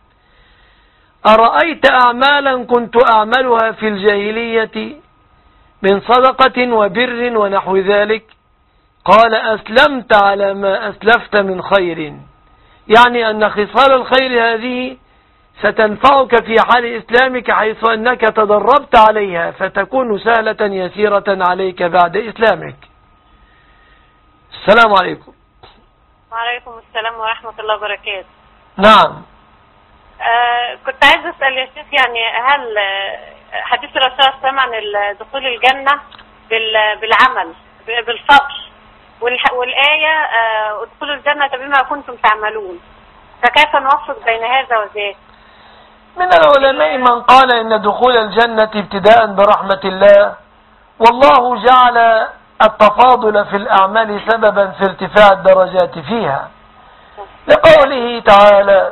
أرأيت أعمالا كنت أعملها في الجاهلية من صدقة وبر ونحو ذلك؟ قال أسلمت على ما أسلفت من خير، يعني أن خصال الخير هذه ستنفعك في حال إسلامك حيث أنك تدربت عليها فتكون سهلة يسيرة عليك بعد إسلامك. السلام عليكم. وعليكم السلام ورحمة الله وبركاته. نعم. كنت عايز أسأل يا شيخ، يعني هل حديث الرسول صلى الله عليه وسلم عن دخول الجنة بالعمل بالفضل، والآية ادخلوا الجنة بما كنتم تعملون، فكيف نوفق بين هذا وذاك؟ من العلماء من قال إن دخول الجنة ابتداء برحمة الله، والله جعل التفاضل في الأعمال سببا في ارتفاع الدرجات فيها، لقوله تعالى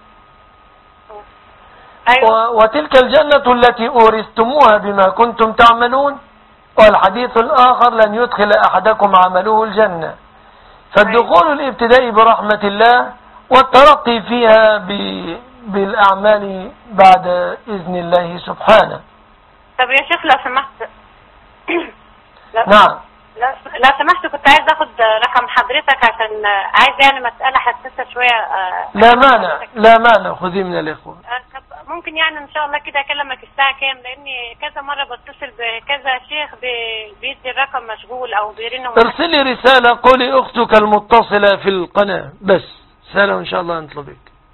وتلك الجنة التي أورثتموها بما كنتم تعملون، والحديث الآخر لن يدخل أحدكم عمله الجنة. فالدخول الابتدائي برحمة الله والترقي فيها بالأعمال بعد إذن الله سبحانه. طب يا شيخ لو سمحت نعم لو سمحت كنت عايز اخد رقم حضرتك عشان عايز يعني مسألة حساسة شوية. لا مانع خذي من الإخوة. ممكن يعني ان شاء الله كده اكلمك الساعة كام، لاني كذا مرة بتصل بكذا شيخ بيدي الرقم مشغول او بيرنه. ارسلي رسالة قولي اختك المتصلة في القناة بس رسالة وان شاء الله نطلبك.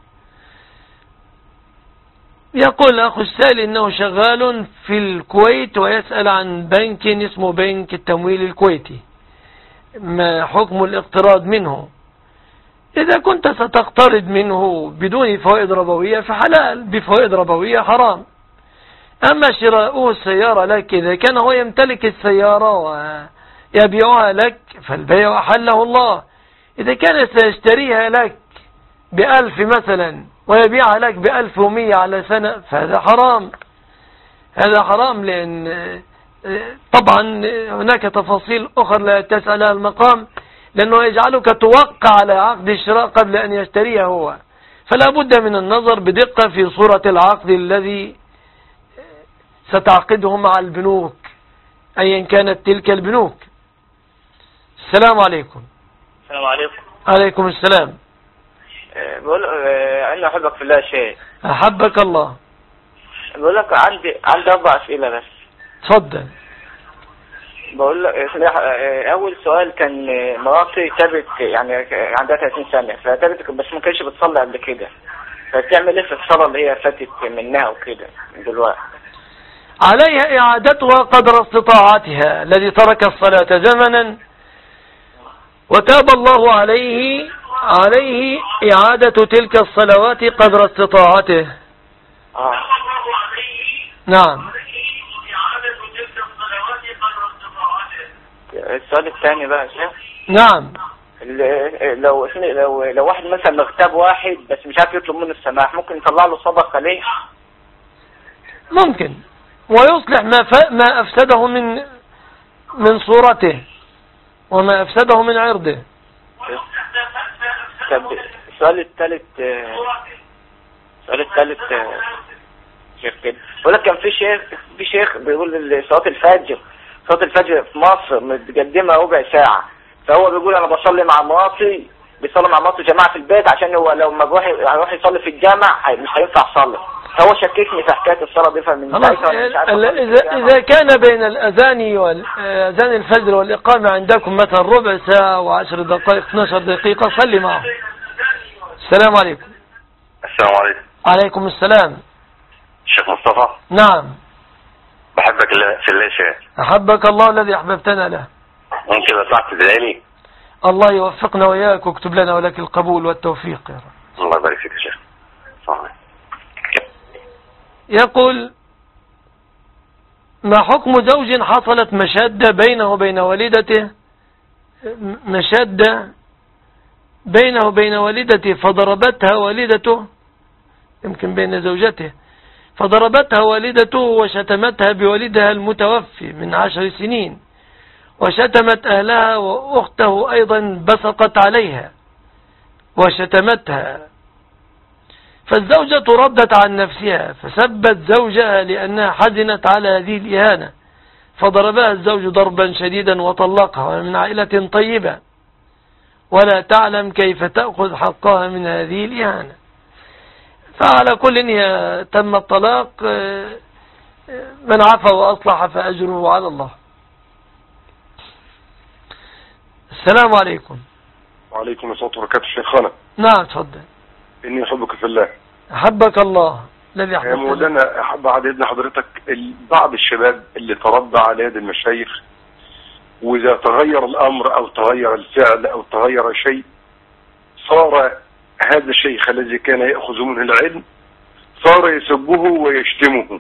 يقول أخو السائل إنه شغال في الكويت ويسأل عن بنك اسمه بنك التمويل الكويتي، ما حكم الاقتراض منه؟ إذا كنت ستقترض منه بدون فوائد ربوية فحلال، بفوائد ربوية حرام. أما شراؤه السيارة لك إذا كان هو يمتلك السيارة ويبيعها لك فالبيع أحله الله. إذا كان سيشتريها لك ب1000 مثلا ويبيعها لك ب1100 على سنة فهذا حرام. هذا حرام، لأن طبعا هناك تفاصيل أخرى لا تسألها المقام، لأنه يجعلك توقع على عقد الشراء قبل أن يشتريه هو، فلا بد من النظر بدقة في صورة العقد الذي ستعقده مع البنوك أيا كانت تلك البنوك. السلام عليكم. السلام عليكم. عليكم السلام. بقول أنا أحبك في الله شيء. أحبك الله. بقول لك عندي 4 أسئلة بس. تفضل. بقول لك أول سؤال كان مراتي تابت، يعني عندها 30 سنة فتابت بس ما كانتش بتصلي قبل كده، فتعمل إيه في الصلاة اللي هي فاتت منها وكده دلوقتي؟ عليها إعادتها قدر استطاعتها. الذي ترك الصلاة زمنا وتاب الله عليه إعادة تلك الصلوات قدر استطاعته. نعم. السؤال الثاني بقى يا شيخ. نعم. لو واحد مثلا مغتاب واحد بس مش عارف يطلب منه السماح، ممكن يطلع له صدقة ليه؟ ممكن، ويصلح ما أفسده من صورته وما أفسده من عرضه. السؤال الثالث شيخ كده بيقول لك كان في شيخ بيقول صلاة الفجر في مصر متقدمة ربع ساعة، فهو بيقول انا بصلي مع مراتي، بيصلي مع مراتي جماعة في البيت عشان هو لو ما هيروح يصلي في الجامع مش هينفع يصلي، فهو شككني في حكاية الصلاة دي. فمن إذا كان بين الأذان والأذان الفجر والإقامة عندكم مثلا ربع ساعة و10 دقائق 12 دقيقة صلي معه. السلام عليكم. السلام عليكم. عليكم السلام. شيخ مصطفى. نعم. بحبك في الله شيخ. أحبك الله الذي أحببتنا له. ممكن أطلع تدعي لي؟ الله يوفقنا وإياك واكتب لنا ولك القبول والتوفيق يا رب. الله يبارك فيك يا شيخ. صحيح. يقول ما حكم زوج حصلت مشادة بينه وبين والدته، فضربتها والدته، يمكن بين زوجته، فضربتها والدته وشتمتها بوالدها المتوفي من 10 سنين، وشتمت أهلها وأخته أيضا بصقت عليها وشتمتها، فالزوجة ردت عن نفسها فسبت زوجها لأنها حزنت على هذه الإهانة، فضربها الزوج ضربا شديدا وطلقها من عائلة طيبة ولا تعلم كيف تأخذ حقها من هذه الإهانة. فعلى كل هي تم الطلاق، من عفا وأصلح فأجره على الله. السلام عليكم. وعليكم السلام وبركاته شيخنا. نعم تفضل. إني أحبك في الله. أحبك الله الذي أحبك. يا مولانا أحب على إذن حضرتك بعض الشباب اللي تربى على يد المشايخ وإذا تغير الأمر أو تغير الفعل أو تغير شيء صار هذا الشيخ الذي كان يأخذ منه العلم صار يسبه ويشتمه.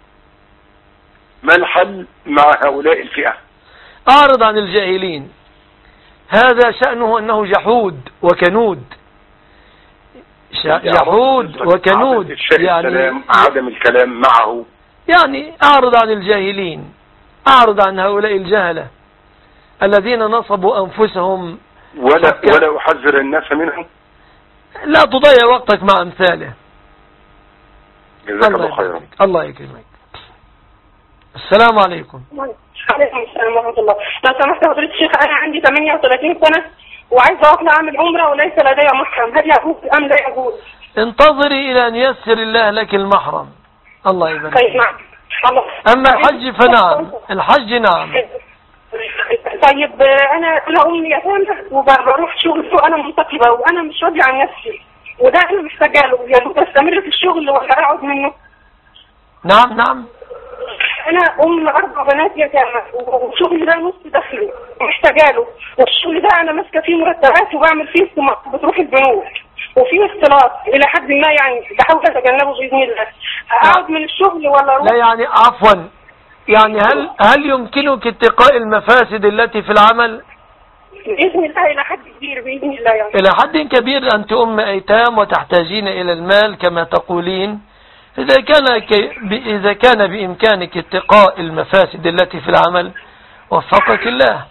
ما الحل مع هؤلاء الفئة؟ أعرض عن الجاهلين، هذا شأنه أنه جحود وكنود، جحود وكنود، يعني عدم الكلام معه. يعني أعرض عن الجاهلين، أعرض عن هؤلاء الجهلة الذين نصبوا أنفسهم. ولا أحذر الناس منهم. لا تضيع وقتك مع أمثاله. جزاك الله خيرا. الله يكرمك. السلام عليكم. عليكم السلام ورحمة الله. لو سمحت فضيلة الشيخ، أنا عندي 38 سنة وعايزة أطلع أعمل عمرة وليس لدي محرم، هل يجوز أم لا يجوز؟ انتظري إلى أن ييسر الله لك المحرم. الله يبارك. طيب نعم. أما الحج فنعم، الحج نعم. طيب أنا أمي يتامى وبروح شغل وأنا منتقبة وأنا مش راضية عن نفسي، وده أنا محتاجة له، يعني بستمر في الشغل ولا أقعد منه؟ نعم. أنا أم 4 بنات يتامى وشغلي ده نص دخلي محتاجة له، والشغل ده أنا ماسكة فيه مرتبات وبعمل فيه استماع بتروح البنوك وفيه اختلاط إلى حد ما، يعني بحاول أتجنبه بإذن الله. أقعد من الشغل ولا أروح؟ لا يعني عفوا، يعني هل يمكنك اتقاء المفاسد التي في العمل؟ بإذن الله إلى حد كبير بإذن الله يعني. إلى حد كبير. أنت أم أيتام وتحتاجين إلى المال كما تقولين. إذا كان بإمكانك اتقاء المفاسد التي في العمل وفقك الله.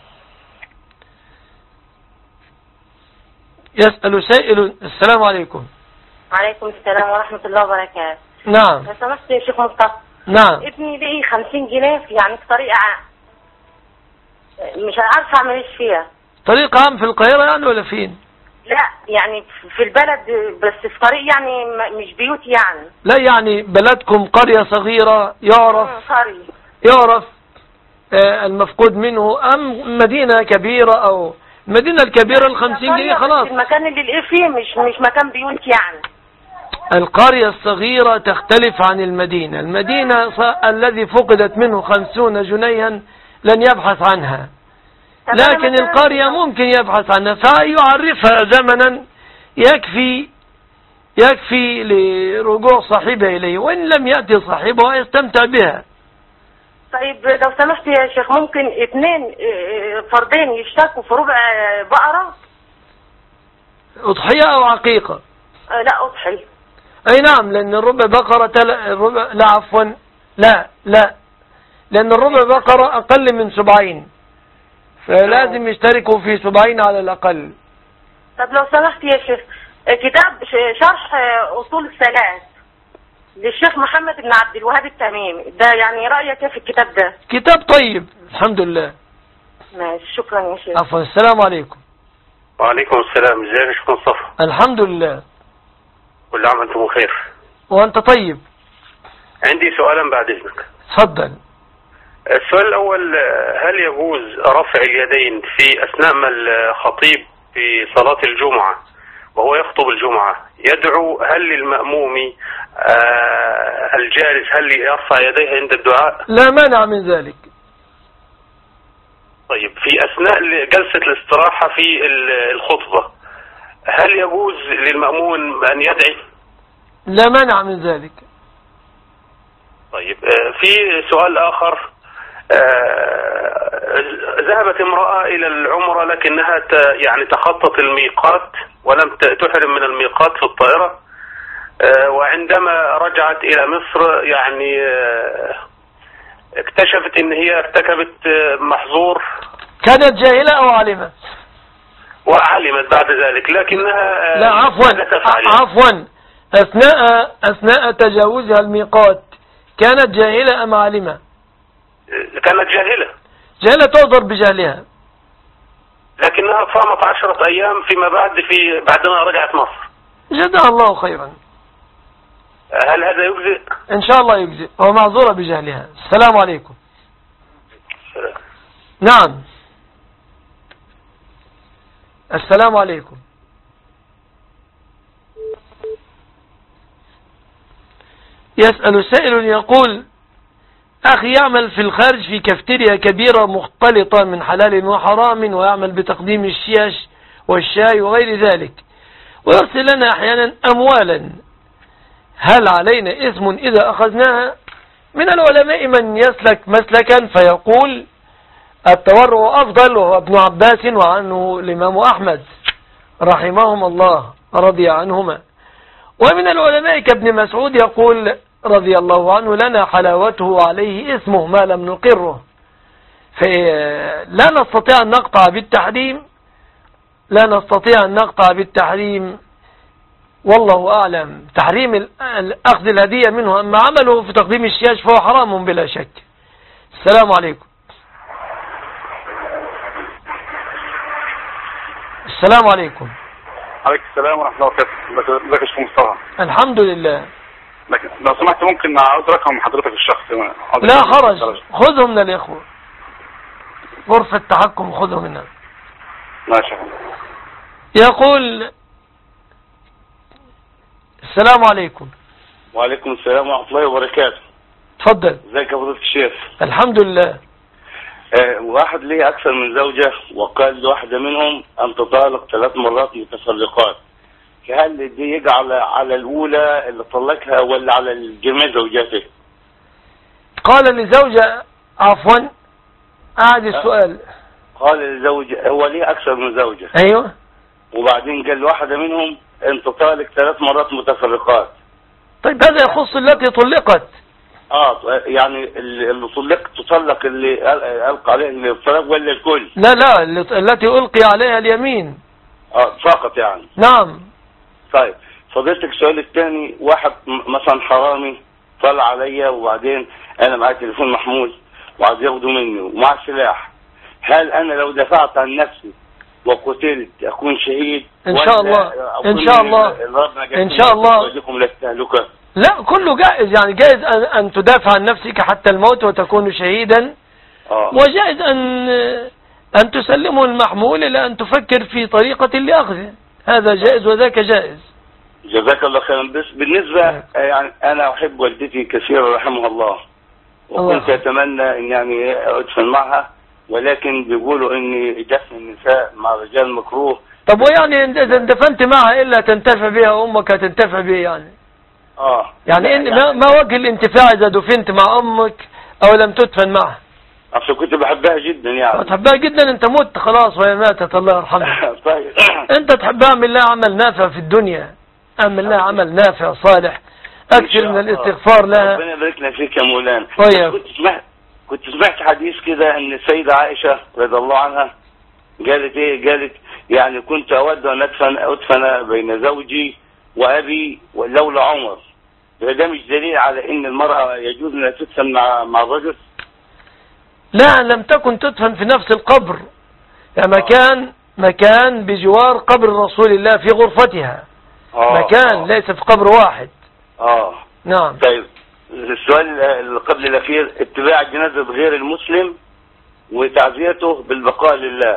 يسأل سائل. السلام عليكم. وعليكم السلام ورحمة الله وبركاته. نعم. لو سمحت يا شيخ مصطفى. نعم. ابني ليه 50 جنيه يعني في طريقة مش عارفة أعمل إيش فيها. طريق عام في القاهرة يعني ولا فين؟ لا يعني في البلد، بس في طريق يعني مش بيوت يعني. لا يعني بلدكم قرية صغيرة يعرف المفقود منه، أم مدينة كبيرة أو المدينة الكبيرة 50 جنيه خلاص. المكان اللي لقيه فيه مش مكان بيوت يعني. القرية الصغيرة تختلف عن المدينة. المدينة الذي فقدت منه 50 جنيها لن يبحث عنها، لكن القرية ممكن يبحث عنها فيعرفها زمنا يكفي لرجوع صاحبها إليه، وإن لم يأتي صاحبها يستمتع بها. طيب لو سمحت يا شيخ، ممكن 2 فردين يشتركوا في ربع بقرة؟ أضحية أو عقيقة؟ لا أضحية. أي نعم، لأن الربع بقرة لا عفوا لا لأن الربع بقرة أقل من 70، فلازم يشتركوا في 70 على الأقل. طب لو سمحت يا شيخ، كتاب شرح أصول الثلاث للشيخ محمد بن عبد الوهاب التميمي ده، يعني رأيك في الكتاب ده؟ كتاب طيب الحمد لله. ماشي، شكرا يا شيخ. عفوا. السلام عليكم. وعليكم السلام. ازيك يا شيخ مصطفى؟ الحمد لله. كل عام وانتم بخير. وانت طيب. عندي سؤالا بعد اذنك. تفضل. السؤال الأول، هل يجوز رفع اليدين في أثناء ما الخطيب في صلاة الجمعة وهو يخطب الجمعة يدعو، هل للمأموم الجالس هل يرفع يديه عند الدعاء؟ لا مانع من ذلك. طيب في أثناء جلسة الاستراحة في الخطبة هل يجوز للمأمون أن يدعي؟ لا مانع من ذلك. طيب في سؤال آخر، ذهبت امرأة إلى العمرة لكنها يعني تخطت الميقات ولم تحرم من الميقات في الطائرة، وعندما رجعت إلى مصر يعني اكتشفت ان هي ارتكبت محظور. كانت جاهلة او عالمة؟ وعلمت بعد ذلك لكنها لا عفوا اثناء تجاوزها الميقات كانت جاهلة ام عالمة؟ كانت جاهلة. جاهلة تعذر بجهلها، لكنها صامت 10 ايام فيما بعدما رجعت مصر. جزاها الله خيرا. هل هذا يجزئ؟ ان شاء الله يجزئ، هو معذورة بجهلها. السلام عليكم. السلام. نعم. السلام عليكم. يسأل سائل يقول: أخي يعمل في الخارج في كافتيريا كبيرة مختلطة من حلال وحرام، ويعمل بتقديم الشيش والشاي وغير ذلك، ويرسل لنا أحيانا أموالا، هل علينا إثم إذا أخذناها؟ من العلماء من يسلك مسلكا فيقول التورع أفضل، وهو ابن عباس وعنه الإمام أحمد رحمهم الله رضي عنهما. ومن العلماء كابن مسعود يقول رضي الله عنه لنا حلاوته عليه اسمه ما لم نقره. فلا نستطيع أن نقطع بالتحريم، لا نستطيع أن نقطع بالتحريم، والله أعلم. تحريم أخذ الهدية منه، أما عمله في تقديم الشياش فهو حرام بلا شك. السلام عليكم. السلام عليكم. عليكم السلام ورحمة الله وبركاته. ازيك يا شيخ مصطفى؟ الحمد لله. لكن لو سمحت ممكن عاوز رقم حضرتك الشخصي. لا حرج، خذه من الإخوة، غرفة التحكم خذه منها. ماشي. يقول السلام عليكم. وعليكم السلام ورحمة الله وبركاته. تفضل. ازيك يا فضيلة الشيخ؟ الحمد لله. واحد ليه أكثر من زوجة، وقال لواحدة منهم أن تطالق 3 مرات متفرقات، هل دي يجعل على الأولى اللي طلقها ولا على الجميع زوجاته؟ قال لزوجة، عفوا أعد السؤال. قال لزوجة، هو ليه أكثر من زوجة. أيوه. وبعدين قال لواحدة منهم أن تطالق 3 مرات متفرقات. طيب هذا يخص التي طلقت. يعني اللي تطلق اللي ألقى عليه الطلاق ولا الكل؟ لا التي ألقي عليها اليمين. فقط يعني. نعم. طيب فضيلتك السؤال الثاني، واحد مثلا حرامي طلع عليا، وبعدين أنا معايا تليفون محمول وعايز ياخده مني ومع سلاح، هل أنا لو دفعت عن نفسي وقتلت أكون شهيد؟ إن شاء الله. إن شاء الله. إن شاء الله. لا كله جائز، يعني جائز أن تدافع عن نفسك حتى الموت وتكون شهيدا. وجائز أن تسلمه المحمول إلى أن تفكر في طريقة لأخذه، هذا جائز وذاك جائز. جزاك الله خيرا. بس بالنسبة يعني أنا أحب والدتي كثيرا رحمها الله، وكنت أتمنى أن يعني أدفن معها، ولكن بيقولوا أن دفن النساء مع الرجال مكروه. طب ويعني إذا دفنت معها إلا تنتفع بها أمك هتنتفع بها يعني؟ يعني ما وجه الانتفاع إذا دفنت مع أمك أو لم تدفن معها؟ أصل كنت بحبها جدا يعني. تحبها جدا، أنت مت خلاص وهي ماتت الله يرحمها. طيب. أنت تحبها، اعمل لها عمل نافع في الدنيا، اعمل لها عمل نافع صالح، أكثر من الاستغفار لها. ربنا يبارك لنا فيك يا مولانا. كنت سمعت حديث كده أن السيدة عائشة رضي الله عنها قالت إيه؟ قالت يعني كنت أود أن أدفن بين زوجي وأبي ولولا عمر. ده مش دليل على ان المرأة يجوز انها تدفن مع الرجل؟ لا، لم تكن تدفن في نفس القبر، يعني مكان بجوار قبر رسول الله في غرفتها. مكان ليس في قبر واحد. نعم. طيب السؤال اللي قبل الاخير، اتباع جنازة غير المسلم وتعزيته بالبقاء لله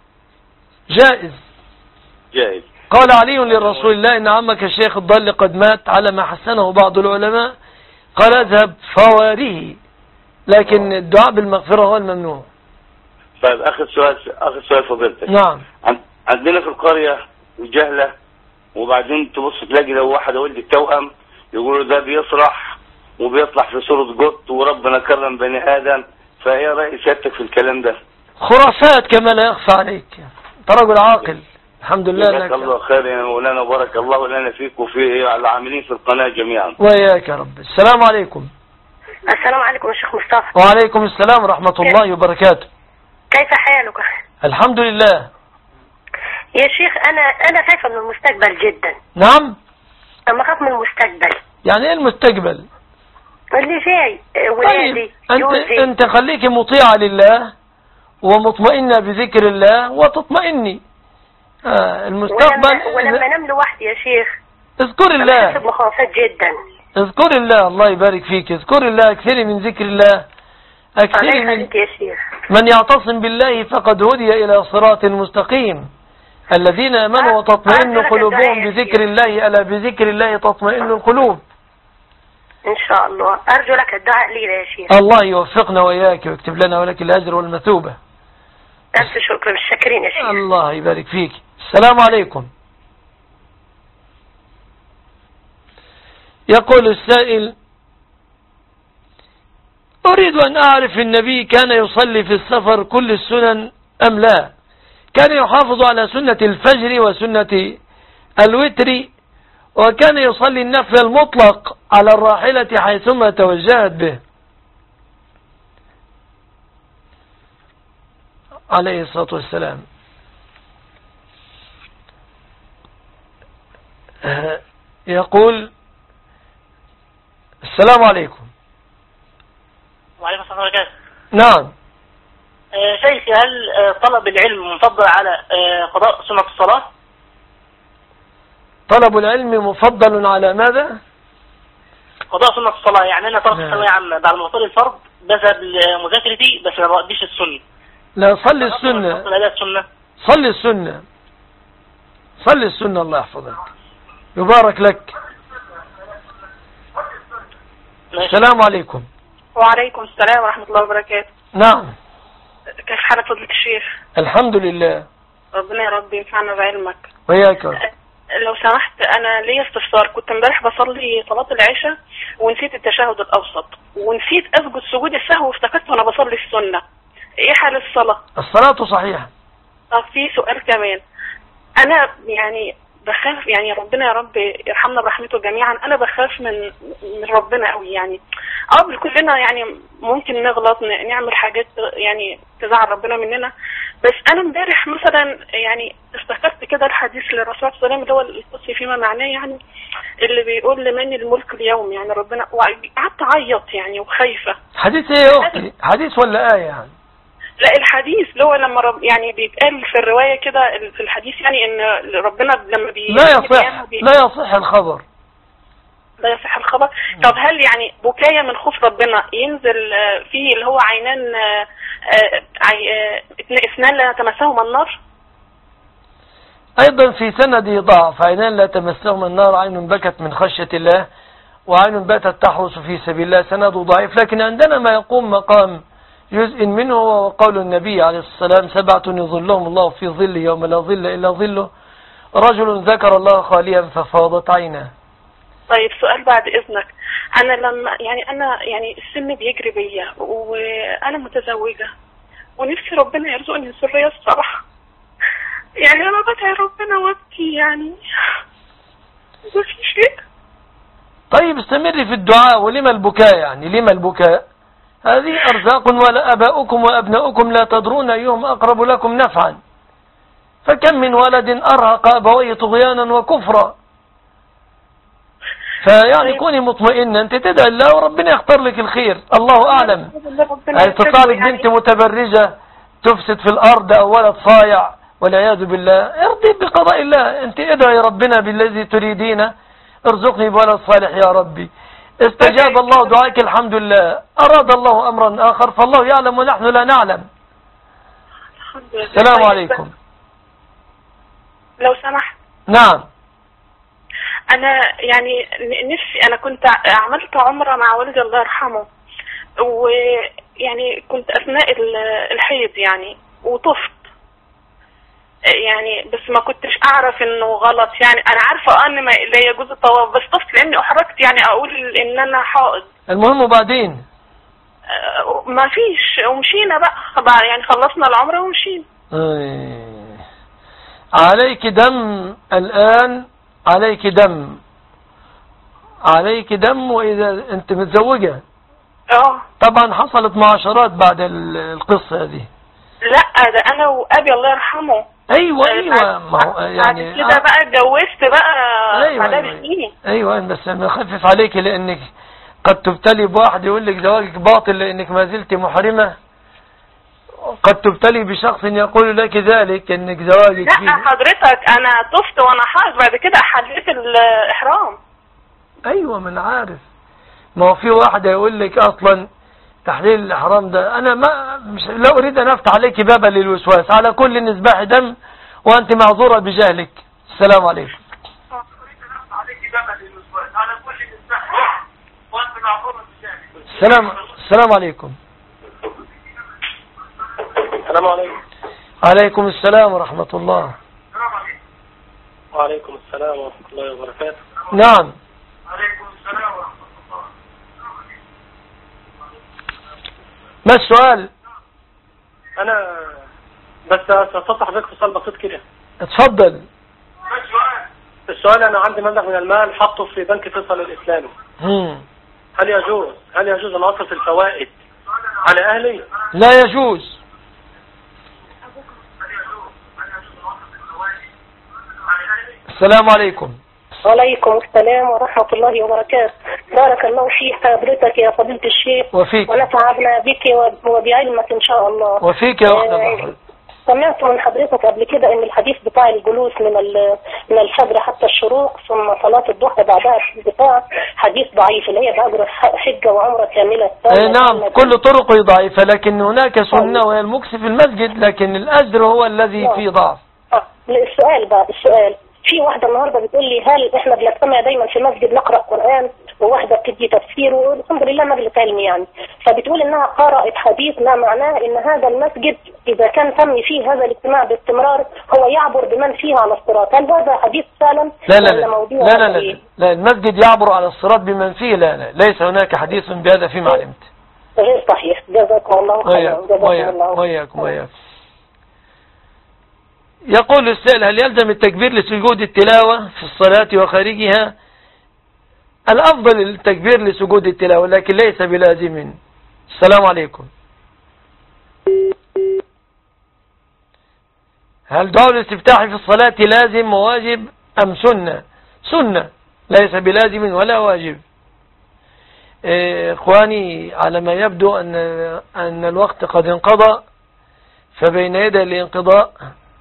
جائز. جائز. قال علي لرسول الله إن عمك الشيخ الضال قد مات، على ما حسنه بعض العلماء، قال اذهب فواره، لكن الدعاء بالمغفرة هو الممنوع. طيب آخر سؤال فضيلتك. نعم. عندنا في القرية جهلة، وبعدين تبص تلاقي لو واحد ولد التوأم يقولوا ده بيصرح وبيطلع في صورة قط وربنا كرم بني آدم، فايه رأي سيادتك في الكلام ده؟ خرافات كما لا يخفى عليك، انت رجل عاقل. الحمد لله. جزاك الله خير يا مولانا، وبارك الله لنا فيك وفي العاملين في القناة جميعا. وإياك يا رب. السلام عليكم. السلام عليكم يا شيخ مصطفى. وعليكم السلام ورحمة الله وبركاته. كيف حالك؟ الحمد لله. يا شيخ أنا خايفة من المستقبل جدا. نعم. أنا خايف من المستقبل. يعني إيه المستقبل؟ اللي جاي ولادي. طيب أنت خليك مطيعة لله ومطمئنة بذكر الله وتطمئني. المستقبل ولما انام لوحدي يا شيخ اذكر الله. بحس بمخاوفات جدا. اذكر الله، الله يبارك فيك، اذكر الله، اكثري من ذكر الله، اكثري من يا شيخ. من يعتصم بالله فقد هدي الى صراط مستقيم. الذين امنوا وتطمئن قلوبهم بذكر الله، الا بذكر الله تطمئن القلوب. إن شاء الله. أرجو لك الدعاء لي يا شيخ. الله يوفقنا وإياك ويكتب لنا ولك الأجر والمثوبة. ألف شكر، الشاكرين يا شيخ. الله يبارك فيك. السلام عليكم. يقول السائل: أريد أن أعرف النبي كان يصلي في السفر كل السنن أم لا؟ كان يحافظ على سنة الفجر وسنة الوتر، وكان يصلي النفل المطلق على الراحلة حيثما توجهت به عليه الصلاة والسلام. يقول: السلام عليكم. وعليكم السلام ورحمة الله. نعم. شيخي، هل طلب العلم مفضل على قضاء سنة الصلاة؟ طلب العلم مفضل على ماذا؟ قضاء سنة الصلاة. يعني أنا طلبت ثانوية عامة، بعد ما أصلي الفرض بذهب لمذاكرتي بس ما بقضيش السنة. لا، صلي السنة. صلي السنة. صلي السنة، الله يحفظك، يبارك لك. السلام عليكم. وعليكم السلام ورحمة الله وبركاته. نعم. كيف حالك فضيلة الشيخ؟ الحمد لله. ربنا يا رب ينفعنا بعلمك. وياك. لو سمحت، أنا ليا استفسار. كنت امبارح بصلي صلاة العشاء ونسيت التشهد الأوسط، ونسيت أسجد سجود السهو، وافتكرت وأنا بصلي السنة. إيه حال الصلاة؟ الصلاة صحيحة. طب في سؤال كمان. أنا يعني بخاف، يعني ربنا يا رب يرحمنا برحمته جميعا. أنا بخاف من ربنا قوي، يعني كلنا يعني ممكن نغلط، نعمل حاجات يعني تزعل ربنا مننا. بس أنا امبارح مثلا يعني افتكرت كده الحديث للرسول صلى الله عليه وسلم اللي هو القدسي فيما معناه، يعني اللي بيقول لمن الملك اليوم، يعني ربنا، وقعدت أعيط يعني وخايفة. حديث ايه يا أختي؟ حديث ولا آية يعني؟ لا، الحديث اللي هو لما يعني بيتقال في الرواية كده في الحديث، يعني ان ربنا لما لا يصح الخبر. لا يصح الخبر. طب هل يعني بكاية من خوف ربنا ينزل فيه اللي هو عينان اثنان لا تمسهما النار؟ ايضا في سندي ضعف. عينان لا تمسهما النار، عين بكت من خشية الله وعين باتت تحرس في سبيل الله، سنده ضعيف. لكن عندنا ما يقوم مقام جزء منه، وقول النبي عليه الصلاة والسلام: 7 يظلهم الله في ظل يوم لا ظل إلا ظله، رجل ذكر الله خاليا ففاضت عينه. طيب سؤال بعد إذنك. أنا لما أنا السن بيجري بيا، وأنا متزوجة، ونفسي ربنا يرزقني ذرية الصراحة. يعني أنا بدعي ربنا وابكي، يعني ما في شيء. طيب استمري في الدعاء. ولما البكاء؟ يعني لما البكاء؟ هذه أرزاق، ولا أباؤكم وأبناؤكم لا تدرون أيهم أقرب لكم نفعا، فكم من ولد أرهق أبويه طغيانا وكفرا. فيعني كوني مطمئنة، أنت تدعي الله وربنا يختار لك الخير، الله أعلم. تطلع لك بنت متبرجة تفسد في الأرض أو ولد صايع والعياذ بالله، ارضي بقضاء الله. أنت ادعي ربنا بالذي تريدين، ارزقني بولد صالح يا ربي. استجاب الله دعائك الحمد لله. أراد الله أمرا آخر فالله يعلم ونحن لا نعلم. السلام عليكم. لو سمحت. نعم. أنا يعني نفسي، أنا كنت عملت عمرة مع والدي الله يرحمه، ويعني كنت أثناء الحيض يعني وطفت، يعني بس ما كنتش أعرف إنه غلط. يعني أنا عارفة أن ما لا يجوز الطواف، بس طفت لأني أحرجت يعني أقول إن أنا حائض. المهم وبعدين ما فيش، ومشينا بقى يعني خلصنا العمرة ومشينا. عليك دم الآن، عليك دم. وإذا أنت متزوجة طبعا حصلت معاشرات بعد القصة هذه. لا، ده أنا وأبي الله يرحمه. أيوة ما هو يعني كده بقى اتجوزت بقى بعدها بسنين. أيوة بس أنا أخفف عليك، لأنك قد تبتلي بواحد يقول لك زواجك باطل لأنك ما زلت محرمة، قد تبتلي بشخص يقول لك ذلك انك زواجك فيه. لا حضرتك، انا طفت وانا حائض، بعد كده حليت الاحرام. ايوه ما انا عارف. ما هو في واحد يقول لك اصلا تحليل الاحرام ده، انا لا اريد ان افتح عليك بابا للوسواس. على كل نسباح دم وانت معذورة بجهلك. السلام عليكم. السلام عليكم. السلام عليكم. عليكم السلام ورحمة الله. وعليكم السلام ورحمة الله وبركاته. نعم. ما السؤال؟ أنا بس أستطيع حضرتك في سؤال بسيط كده. اتفضل. السؤال أنا عندي مبلغ من المال حطه في بنك فيصل الإسلامي. هل يجوز أن أصرف الفوائد على أهلي؟ لا يجوز. السلام عليكم. وعليكم السلام ورحمة الله وبركاته. بارك الله في حضرتك يا فضيلة الشيخ. وفيك. ونفعنا بك وبعلمك إن شاء الله. وفيك يا أخي. سمعت من حضرتك قبل كده ان الحديث بتاع الجلوس من الفجر حتى الشروق ثم صلاة الضحى بعدها بتاع حديث ضعيف اللي هي بأجر حجة وعمرة كاملة. نعم كل طرقه ضعيفة لكن هناك سنة وهي المكث في المسجد لكن الأجر هو الذي فيه ضعف. السؤال في واحدة النهاردة بتقول لي هل احنا بنجتمع دايما في مسجد نقرأ قرآن وواحدة بتدي تفسير والحمد لله مجلس علمي يعني، فبتقول انها قرأت حديث ما معناه ان هذا المسجد اذا كان تم فيه هذا الاجتماع باستمرار هو يعبر بمن فيه على الصراط، هل هذا حديث فعلا؟ لا المسجد يعبر على الصراط بمن فيه. لا ليس هناك حديث بهذا فيما علمت. غير صحيح. جزاكم الله خيرا. وياكم. يقول السائل هل يلزم التكبير لسجود التلاوة في الصلاة وخارجها؟ الأفضل التكبير لسجود التلاوة لكن ليس بلازم. السلام عليكم. هل دعاء الاستفتاح في الصلاة لازم وواجب أم سنة ليس بلازم ولا واجب. إخواني على ما يبدو أن الوقت قد انقضى، فبين يدي الانقضاء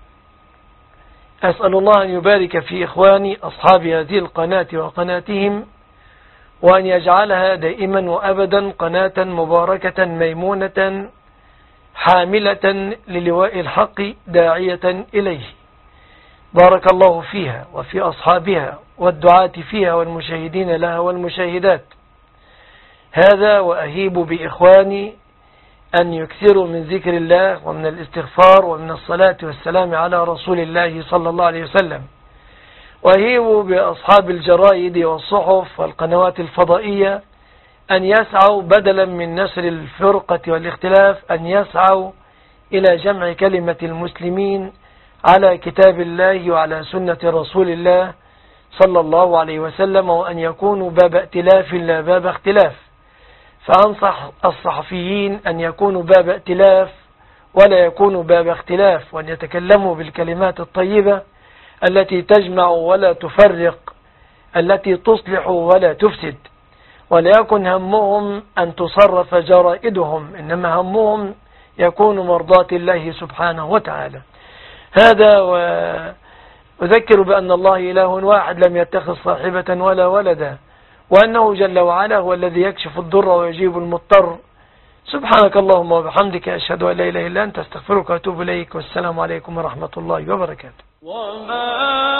أسأل الله أن يبارك في إخواني أصحاب هذه القناة وقناتهم وأن يجعلها دائما وأبدا قناة مباركة ميمونة حاملة للواء الحق داعية إليه. بارك الله فيها وفي أصحابها والدعاة فيها والمشاهدين لها والمشاهدات. هذا وأهيب بإخواني أن يكثروا من ذكر الله ومن الاستغفار ومن الصلاة والسلام على رسول الله صلى الله عليه وسلم. وأهيب بأصحاب الجرائد والصحف والقنوات الفضائية أن يسعوا بدلا من نشر الفرقة والاختلاف أن يسعوا إلى جمع كلمة المسلمين على كتاب الله وعلى سنة رسول الله صلى الله عليه وسلم، وأن يكونوا باب ائتلاف لا باب اختلاف. فأنصح الصحفيين أن يكونوا باب ائتلاف ولا يكونوا باب اختلاف، وأن يتكلموا بالكلمات الطيبة التي تجمع ولا تفرق، التي تصلح ولا تفسد. ولا يكن همهم أن تصرف جرائدهم، إنما همهم يكون مرضاة الله سبحانه وتعالى. هذا وأذكر بأن الله إله واحد لم يتخذ صاحبة ولا ولدا، وأنه جل وعلا هو الذي يكشف الضر ويجيب المضطر. سبحانك اللهم وبحمدك أشهد أن لا إله إلا أنت أستغفرك وأتوب إليك، والسلام عليكم ورحمة الله وبركاته. وما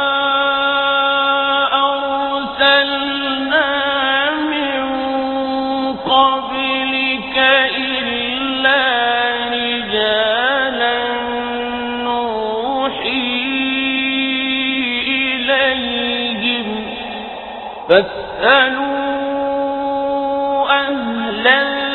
أرسلنا من قبلك إلا رجالا نوحي إليهم فاسألوا أهل